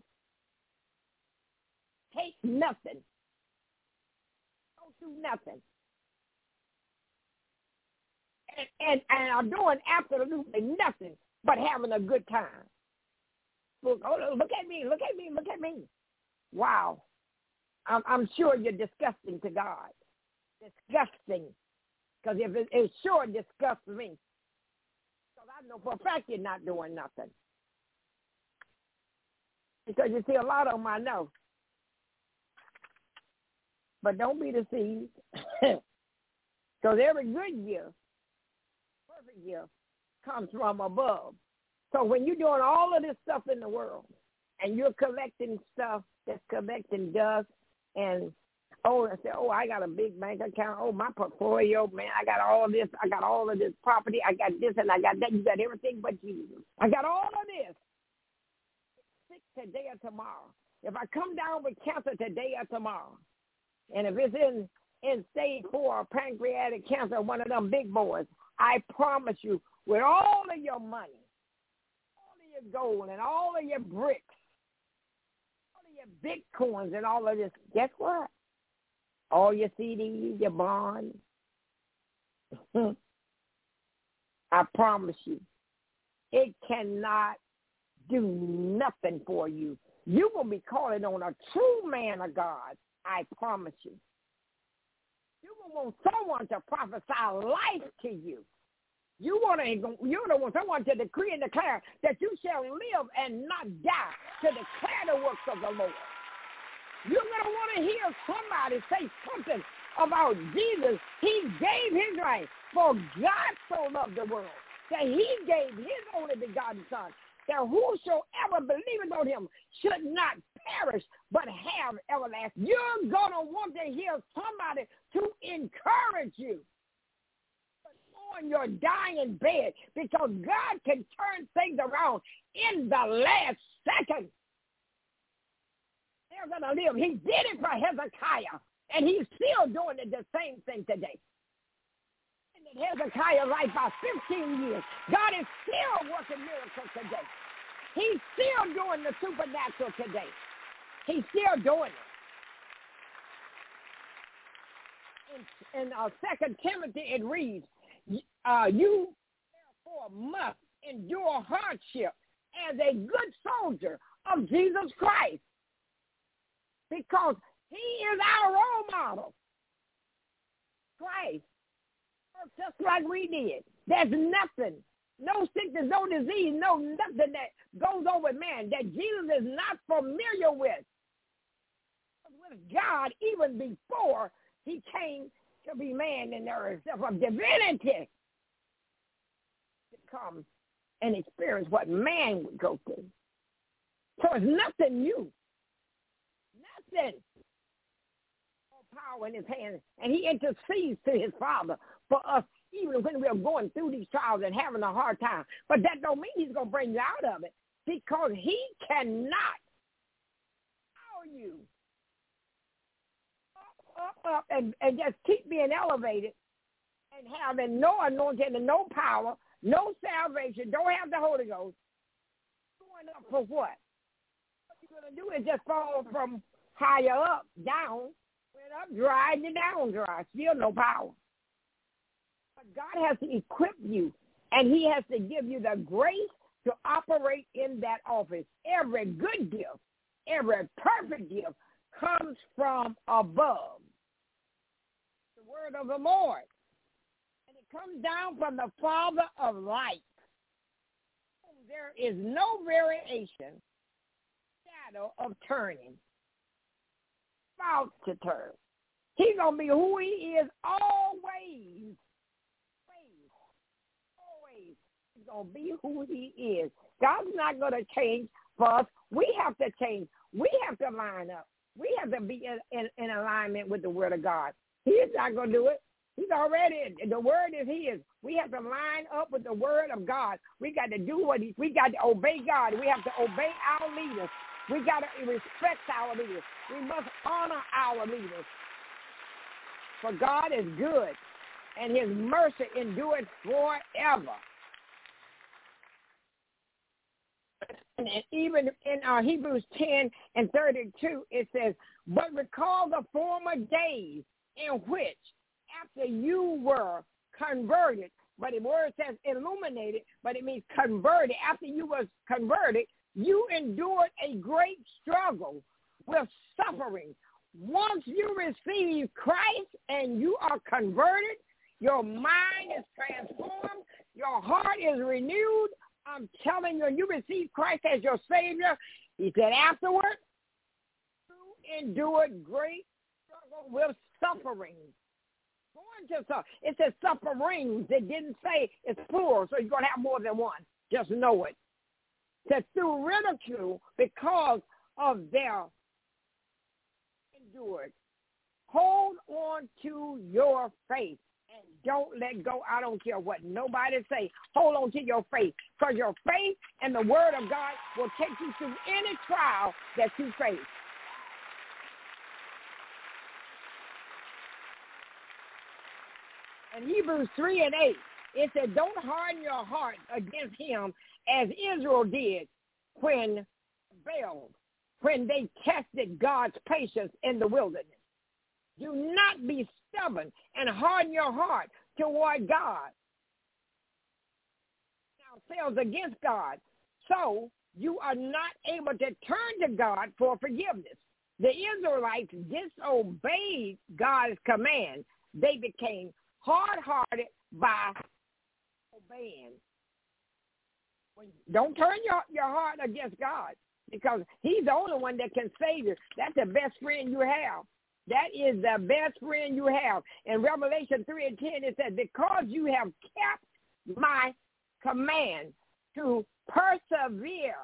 take nothing. Don't do nothing. And are doing absolutely nothing but having a good time. Look at me. Wow. I'm sure you're disgusting to God. Disgusting. Because if it sure disgusts me. Because I know for a fact you're not doing nothing. Because you see, a lot of them I know. But don't be deceived. Because every good gift, perfect gift, comes from above. So when you're doing all of this stuff in the world, and you're collecting stuff that's collecting dust, and I got a big bank account, my portfolio, man, I got all this property, I got this and I got that, you got everything but Jesus. I got all of this. It's sick today or tomorrow. If I come down with cancer today or tomorrow, and if it's in stage 4 pancreatic cancer, one of them big boys, I promise you, with all of your money, all of your gold and all of your bricks, all of your bitcoins and all of this, guess what? All your CDs, your bonds, I promise you, it cannot do nothing for you. You're going to be calling on a true man of God, I promise you. You're going to want someone to prophesy life to you. You don't want someone to decree and declare that you shall live and not die, to declare the works of the Lord. You're going to want to hear somebody say something about Jesus. He gave his life, for God so loved the world that he gave his only begotten Son, that whosoever believeth on him should not perish but have everlasting. You're going to want to hear somebody to encourage you on your dying bed, because God can turn things around in the last second. They're going to live. He did it for Hezekiah, and he's still doing the same thing today. In Hezekiah's life by 15 years, God is still working miracles today. He's still doing the supernatural today. He's still doing it. In 2 Timothy, it reads, you therefore must endure hardship as a good soldier of Jesus Christ, because he is our role model. Christ, just like we did. There's nothing, no sickness, no disease, no nothing that goes over man that Jesus is not familiar with. With God, even before he came to be man in the earth, from divinity to come and experience what man would go through. So it's nothing new. Nothing. Power in his hands, and he intercedes to his Father for us, even when we are going through these trials and having a hard time. But that don't mean he's going to bring you out of it, because he cannot allow you up, and just keep being elevated and having no anointing and no power, no salvation, don't have the Holy Ghost. Going up for what? What you're going to do is just fall from higher up, down, went up dry, and down dry, still no power. But God has to equip you, and he has to give you the grace to operate in that office. Every good gift, every perfect gift comes from above. The word of the Lord. And it comes down from the Father of light. There is no variation, shadow of turning. About to turn. He's going to be who he is always. Always. He's going to be who he is. God's not going to change for us. We have to change. We have to line up. We have to be in alignment with the word of God. He's not going to do it. He's already, the word is his. We have to line up with the word of God. We got to do we got to obey God. We have to obey our leaders. We got to respect our leaders. We must honor our leaders. For God is good, and his mercy endures forever. And even in Hebrews 10 and 32, it says, but recall the former days in which, after you were converted, but the word says illuminated, but it means converted. After you was converted, you endured a great struggle with suffering. Once you receive Christ and you are converted, your mind is transformed, your heart is renewed. I'm telling you, you receive Christ as your Savior. He said afterward, you endured great struggle with suffering. It says sufferings. It didn't say it's plural, so you're going to have more than one. Just know it. It says through ridicule because of their endured. Hold on to your faith And don't let go. I don't care what nobody say. Hold on to your faith, because your faith and the word of God will take you through any trial that you face. In Hebrews 3:8, it said, don't harden your heart against him as Israel did when they tested God's patience in the wilderness. Do not be stubborn and harden your heart toward God. Ourselves against God, so you are not able to turn to God for forgiveness. The Israelites disobeyed God's command. They became hard-hearted by obeying. Don't turn your heart against God, because he's the only one that can save you. That's the best friend you have. That is the best friend you have. In Revelation 3:10, it says, because you have kept my command to persevere.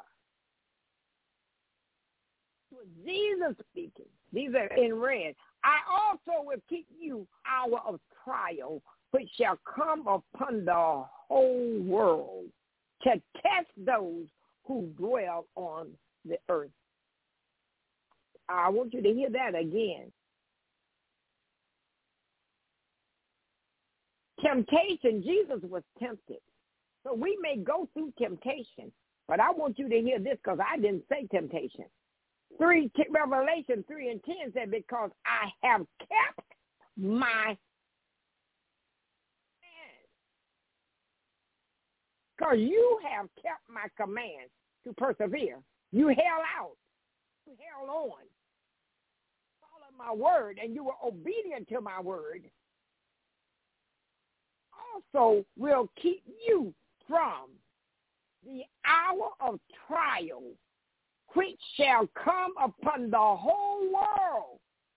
Jesus speaking. These are in red. I also will keep you hour of trial, which shall come upon the whole world to test those who dwell on the earth. I want you to hear that again. Temptation, Jesus was tempted. So we may go through temptation, but I want you to hear this, because I didn't say temptation. Revelation 3:10 said, because I have kept my command. Because you have kept my command to persevere. You held out. You held on. Followed my word, and you were obedient to my word. Also will keep you from the hour of trial, which shall come upon the whole world.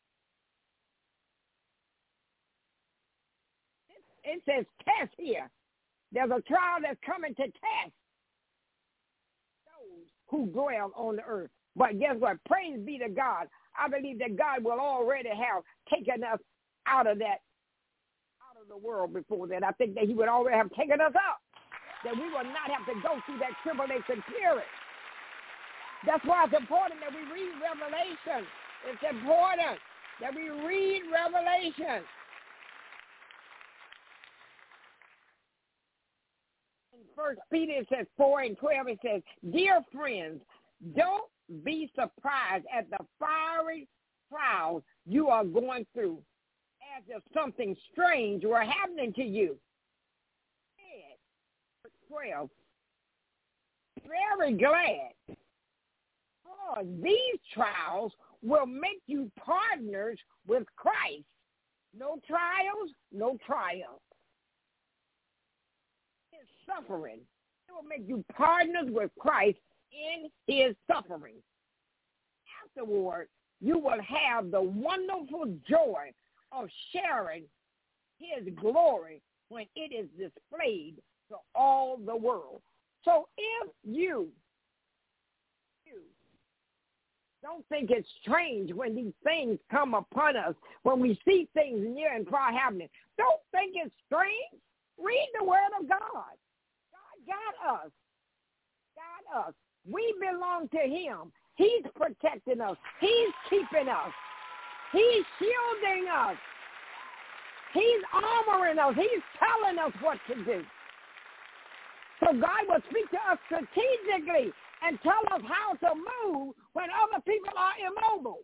It says test here. There's a trial that's coming to test those who dwell on the earth. But guess what? Praise be to God. I believe that God will already have taken us out of the world before that. I think that he would already have taken us out, that we will not have to go through that tribulation period. That's why it's important that we read Revelation. It's important that we read Revelation. In 1 Peter, it says 4:12, it says, dear friends, don't be surprised at the fiery trials you are going through, as if something strange were happening to you. 12. Very glad, because these trials will make you partners with Christ. No trials, no triumph. His suffering. It will make you partners with Christ in his suffering. Afterward, you will have the wonderful joy of sharing his glory when it is displayed to all the world. So if you don't think it's strange when these things come upon us, when we see things near and far happening, don't think it's strange. Read the word of God. God got us. God us. We belong to him. He's protecting us. He's keeping us. He's shielding us. He's armoring us. He's telling us what to do. So God will speak to us strategically and tell us how to move when other people are immobile.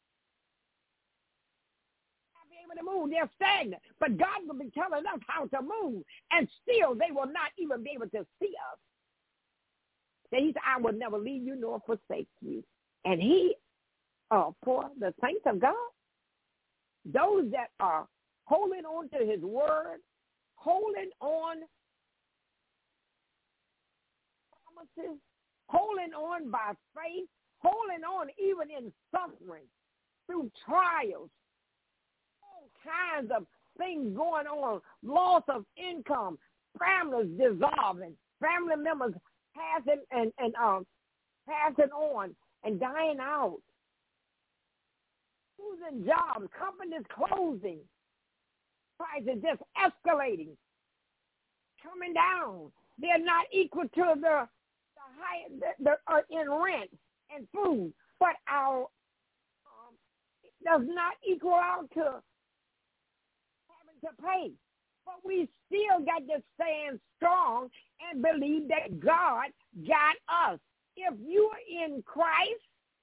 Not be able to move. They're stagnant. But God will be telling us how to move, and still they will not even be able to see us. That he said, I will never leave you nor forsake you. And he, for the saints of God, those that are holding on to his word, holding on promises, holding on by faith, holding on even in suffering, through trials, all kinds of things going on, loss of income, families dissolving, family members passing passing on and dying out, losing jobs, companies closing, price is just escalating, coming down. They're not equal to the in rent and food, but our it does not equal out to having to pay. But we still got to stand strong and believe that God got us. If you are in Christ,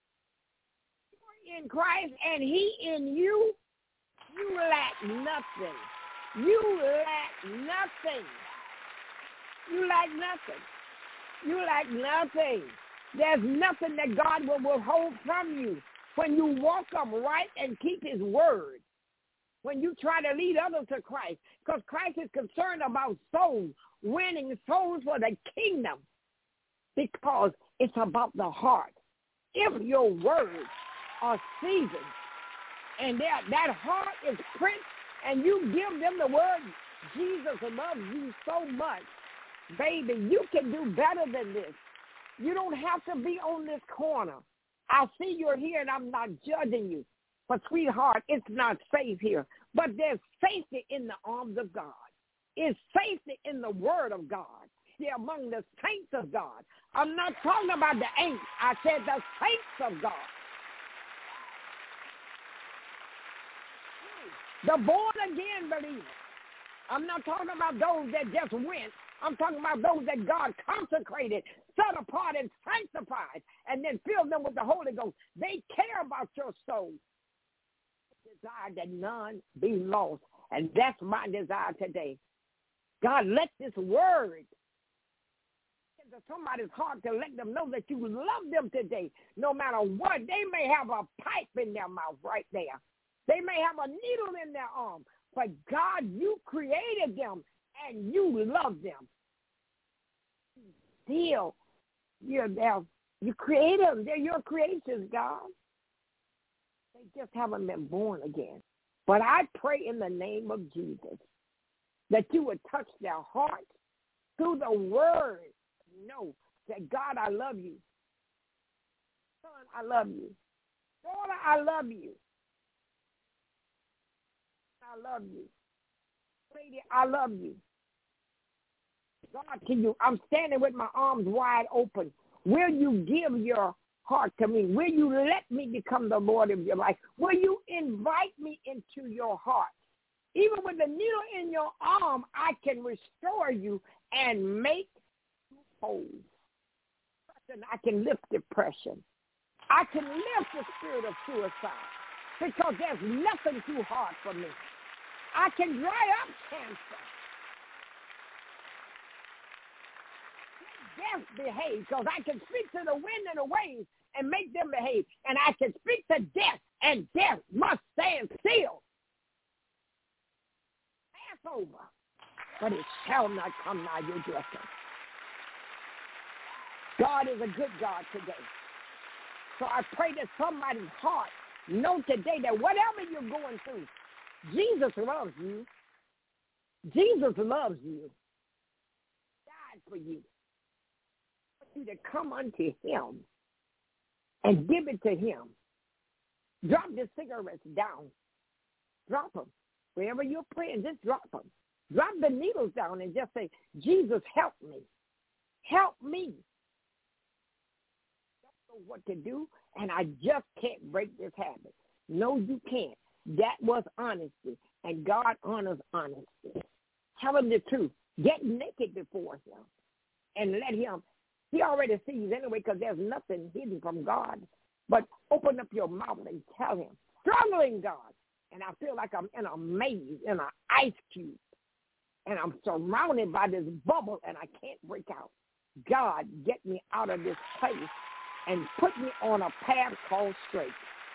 and He in you, you lack nothing. You lack nothing. You lack nothing. You lack nothing. There's nothing that God will withhold from you when you walk upright and keep His word. When you try to lead others to Christ, because Christ is concerned about souls, winning souls for the kingdom, because it's about the heart. If your words are seasoned and that heart is pricked and you give them the word, Jesus loves you so much, baby, you can do better than this. You don't have to be on this corner. I see you're here and I'm not judging you. But, sweetheart, it's not safe here. But there's safety in the arms of God. It's safety in the word of God. They're among the saints of God. I'm not talking about the ain'ts. I said the saints of God. The born-again believers. I'm not talking about those that just went. I'm talking about those that God consecrated, set apart, and sanctified, and then filled them with the Holy Ghost. They care about your soul. Desire that none be lost, and that's my desire today. God, let this word into somebody's heart to let them know that you love them today, no matter what. They may have a pipe in their mouth right there. They may have a needle in their arm, but God, you created them, and you love them. Still, you created them. They're your creations, God. They just haven't been born again. But I pray in the name of Jesus that you would touch their hearts through the word. Know that, God, I love you. Son, I love you. Daughter, I love you. I love you. Lady, I love you. God, to you, I'm standing with my arms wide open. Will you give your heart to me? Will you let me become the Lord of your life? Will you invite me into your heart? Even with the needle in your arm, I can restore you and make you whole. I can lift depression. I can lift the spirit of suicide because there's nothing too hard for me. I can dry up cancer. Death behave, because I can speak to the wind and the waves and make them behave. And I can speak to death, and death must stand still. Pass over, but it shall not come nigh your dwelling. God is a good God today. So I pray that somebody's heart know today that whatever you're going through, Jesus loves you. Jesus loves you. Died for you. You to come unto him and give it to him. Drop the cigarettes down. Drop them. Wherever you're praying, just drop them. Drop the needles down and just say, Jesus, help me. Help me. I don't know what to do, and I just can't break this habit. No, you can't. That was honesty, and God honors honesty. Tell him the truth. Get naked before him and let him. He already sees anyway, because there's nothing hidden from God. But open up your mouth and tell him, struggling, God. And I feel like I'm in a maze, in an ice cube. And I'm surrounded by this bubble, and I can't break out. God, get me out of this place and put me on a path called straight.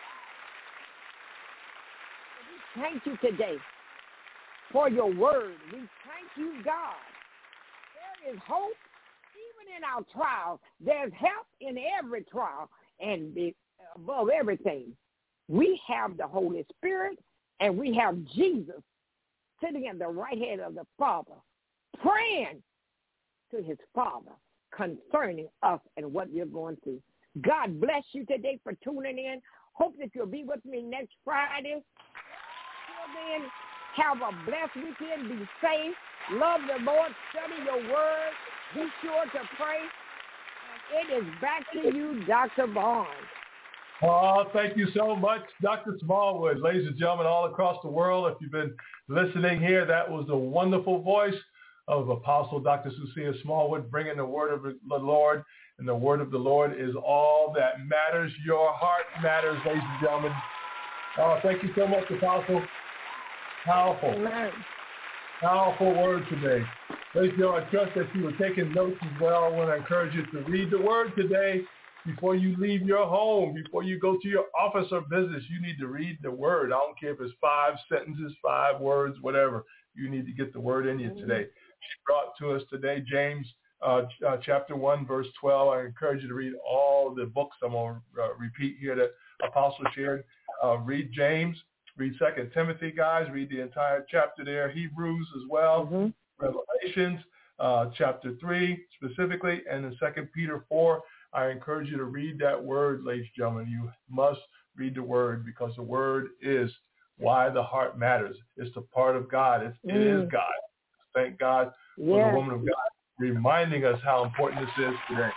We thank you today for your word. We thank you, God. There is hope. Even in our trials, there's help in every trial, and above everything, we have the Holy Spirit, and we have Jesus sitting at the right hand of the Father, praying to his Father concerning us and what you're going through. God bless you today for tuning in. Hope that you'll be with me next Friday. Till then, Have a blessed weekend. Be safe. Love the Lord. Study your word. Be sure to pray. And it is back to you, Dr. Barnes. Oh, thank you so much, Dr. Smallwood. Ladies and gentlemen, all across the world, if you've been listening here, that was the wonderful voice of Apostle Dr. Sucia Smallwood bringing the word of the Lord. And the word of the Lord is all that matters. Your heart matters, ladies and gentlemen. Oh, thank you so much, Apostle. Powerful. Amen. Powerful word today. Ladies and gentlemen, I trust that you were taking notes as well. I want to encourage you to read the word today before you leave your home, before you go to your office or business. You need to read the word. I don't care if it's 5 sentences, 5 words, whatever. You need to get the word in you today. She brought to us today James chapter 1, verse 12. I encourage you to read all the books I'm going to repeat here that Apostle shared. Read James. Read 2 Timothy, guys. Read the entire chapter there. Hebrews as well. Revelations, chapter 3 specifically, and in 2 Peter 4. I encourage you to read that word, ladies and gentlemen. You must read the word because the word is why the heart matters. It's the part of God. It is God. Thank God for the woman of God reminding us how important this is today.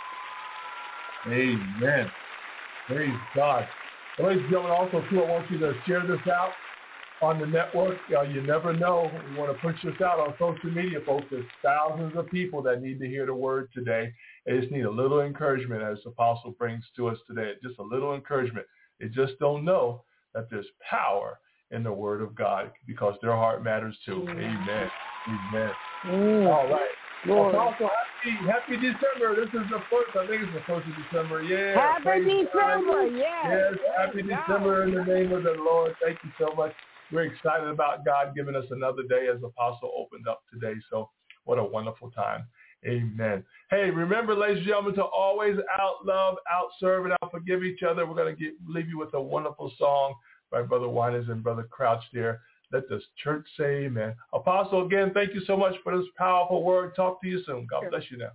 Amen. Praise God. Well, ladies and gentlemen, also, too, I want you to share this out on the network. You never know. We want to push this out on social media, folks. There's thousands of people that need to hear the word today. They just need a little encouragement as the Apostle brings to us today. Just a little encouragement. They just don't know that there's power in the word of God because their heart matters too. Amen. Amen. All right. Apostle, happy December. This is the first, I think it's the 1st of December. Yeah. Happy December. Yes, happy December in the name of the Lord. Thank you so much. We're excited about God giving us another day as Apostle opened up today. So what a wonderful time. Amen. Hey, remember, ladies and gentlemen, to always out-love, out-serve, and out-forgive each other. We're going to leave you with a wonderful song by Brother Winans and Brother Crouch there. Let the church say amen. Apostle, again, thank you so much for this powerful word. Talk to you soon. God bless you now.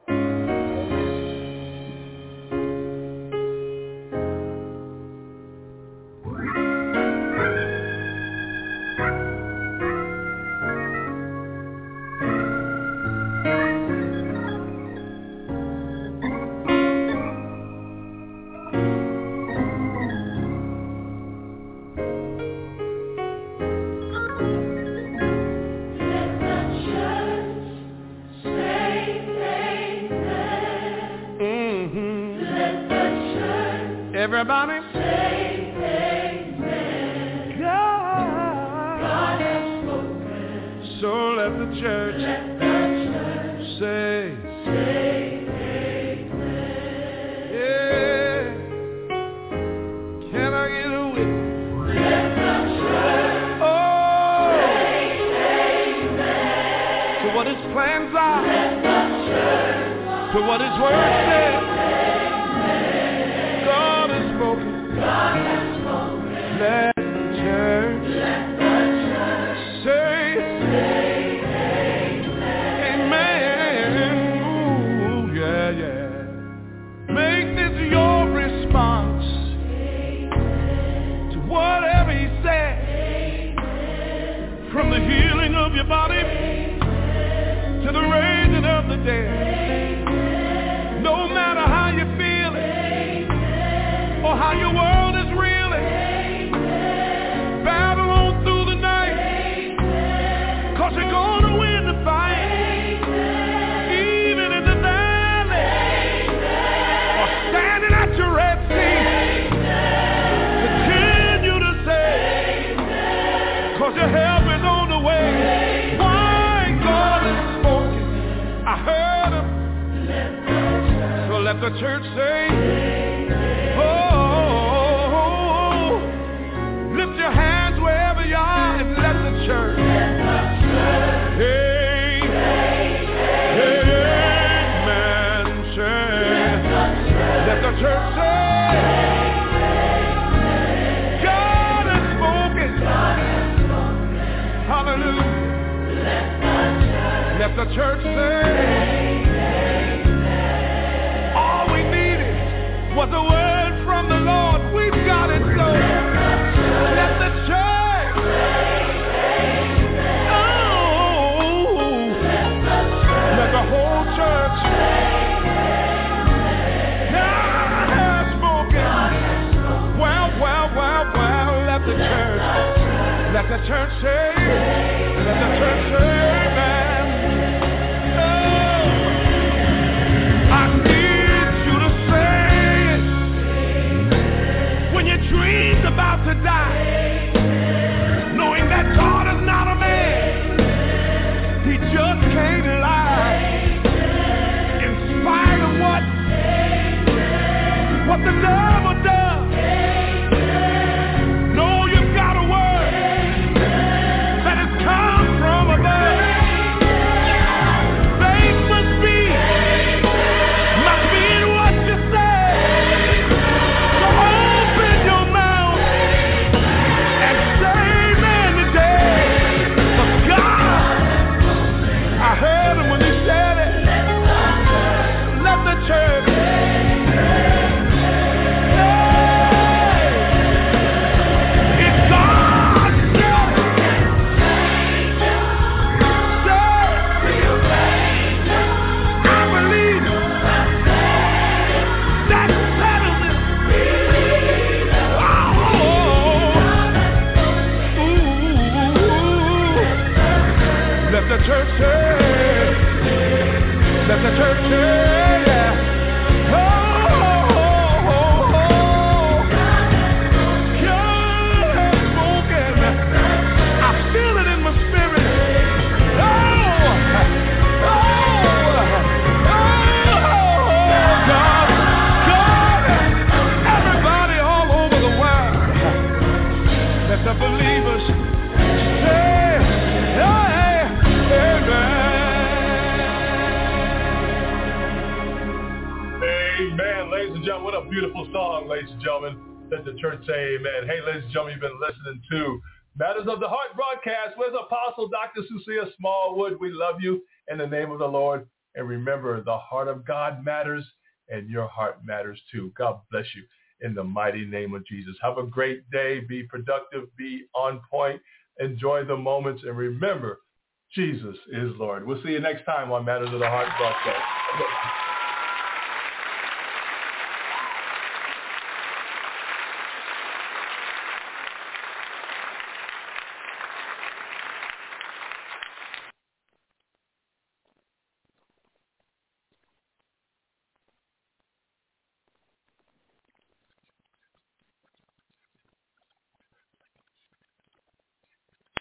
Everybody say amen. God has spoken. So let the church say amen. Yeah. Can I get a witness? Let the church say amen. To what his plans are. Let the church. To what his word says. God has spoken. Let the church say amen. Ooh, yeah. Make this your response to whatever he said. From the healing of your body to the raising of the dead. No matter how you feel it or how your world is reeling, battle on through the night, 'cause you're gonna win the fight, even in the valley, or standing at your Red Sea. Continue to say, 'cause your help is on the way. Why? God has spoken. I heard him. So let the church say, church. Hey, amen. Let the church say, God has spoken. Hallelujah. Let the church say, all we needed was a word from the Lord. We've got it, so let the church church say, let the church say amen. Oh, I need you to say it when your dream's about to die, knowing that God is not a man, he just can't lie. In spite of what the devil does, know you've got a word that has come from above. Faith must be in what you say. So open your mouth and say amen today. For God, I heard him when he said it. Let the church let the church say, let the church say, yeah. Oh, oh, oh, oh. God has spoken. I feel it in my spirit. Oh, oh, God, everybody all over the world, let the believers say, Amen. Ladies and gentlemen, what a beautiful song, ladies and gentlemen. Let the church say amen. Hey, ladies and gentlemen, you've been listening to Matters of the Heart broadcast with Apostle Dr. Sucia Smallwood. We love you in the name of the Lord. And remember, the heart of God matters and your heart matters too. God bless you in the mighty name of Jesus. Have a great day. Be productive. Be on point. Enjoy the moments. And remember, Jesus is Lord. We'll see you next time on Matters of the Heart broadcast.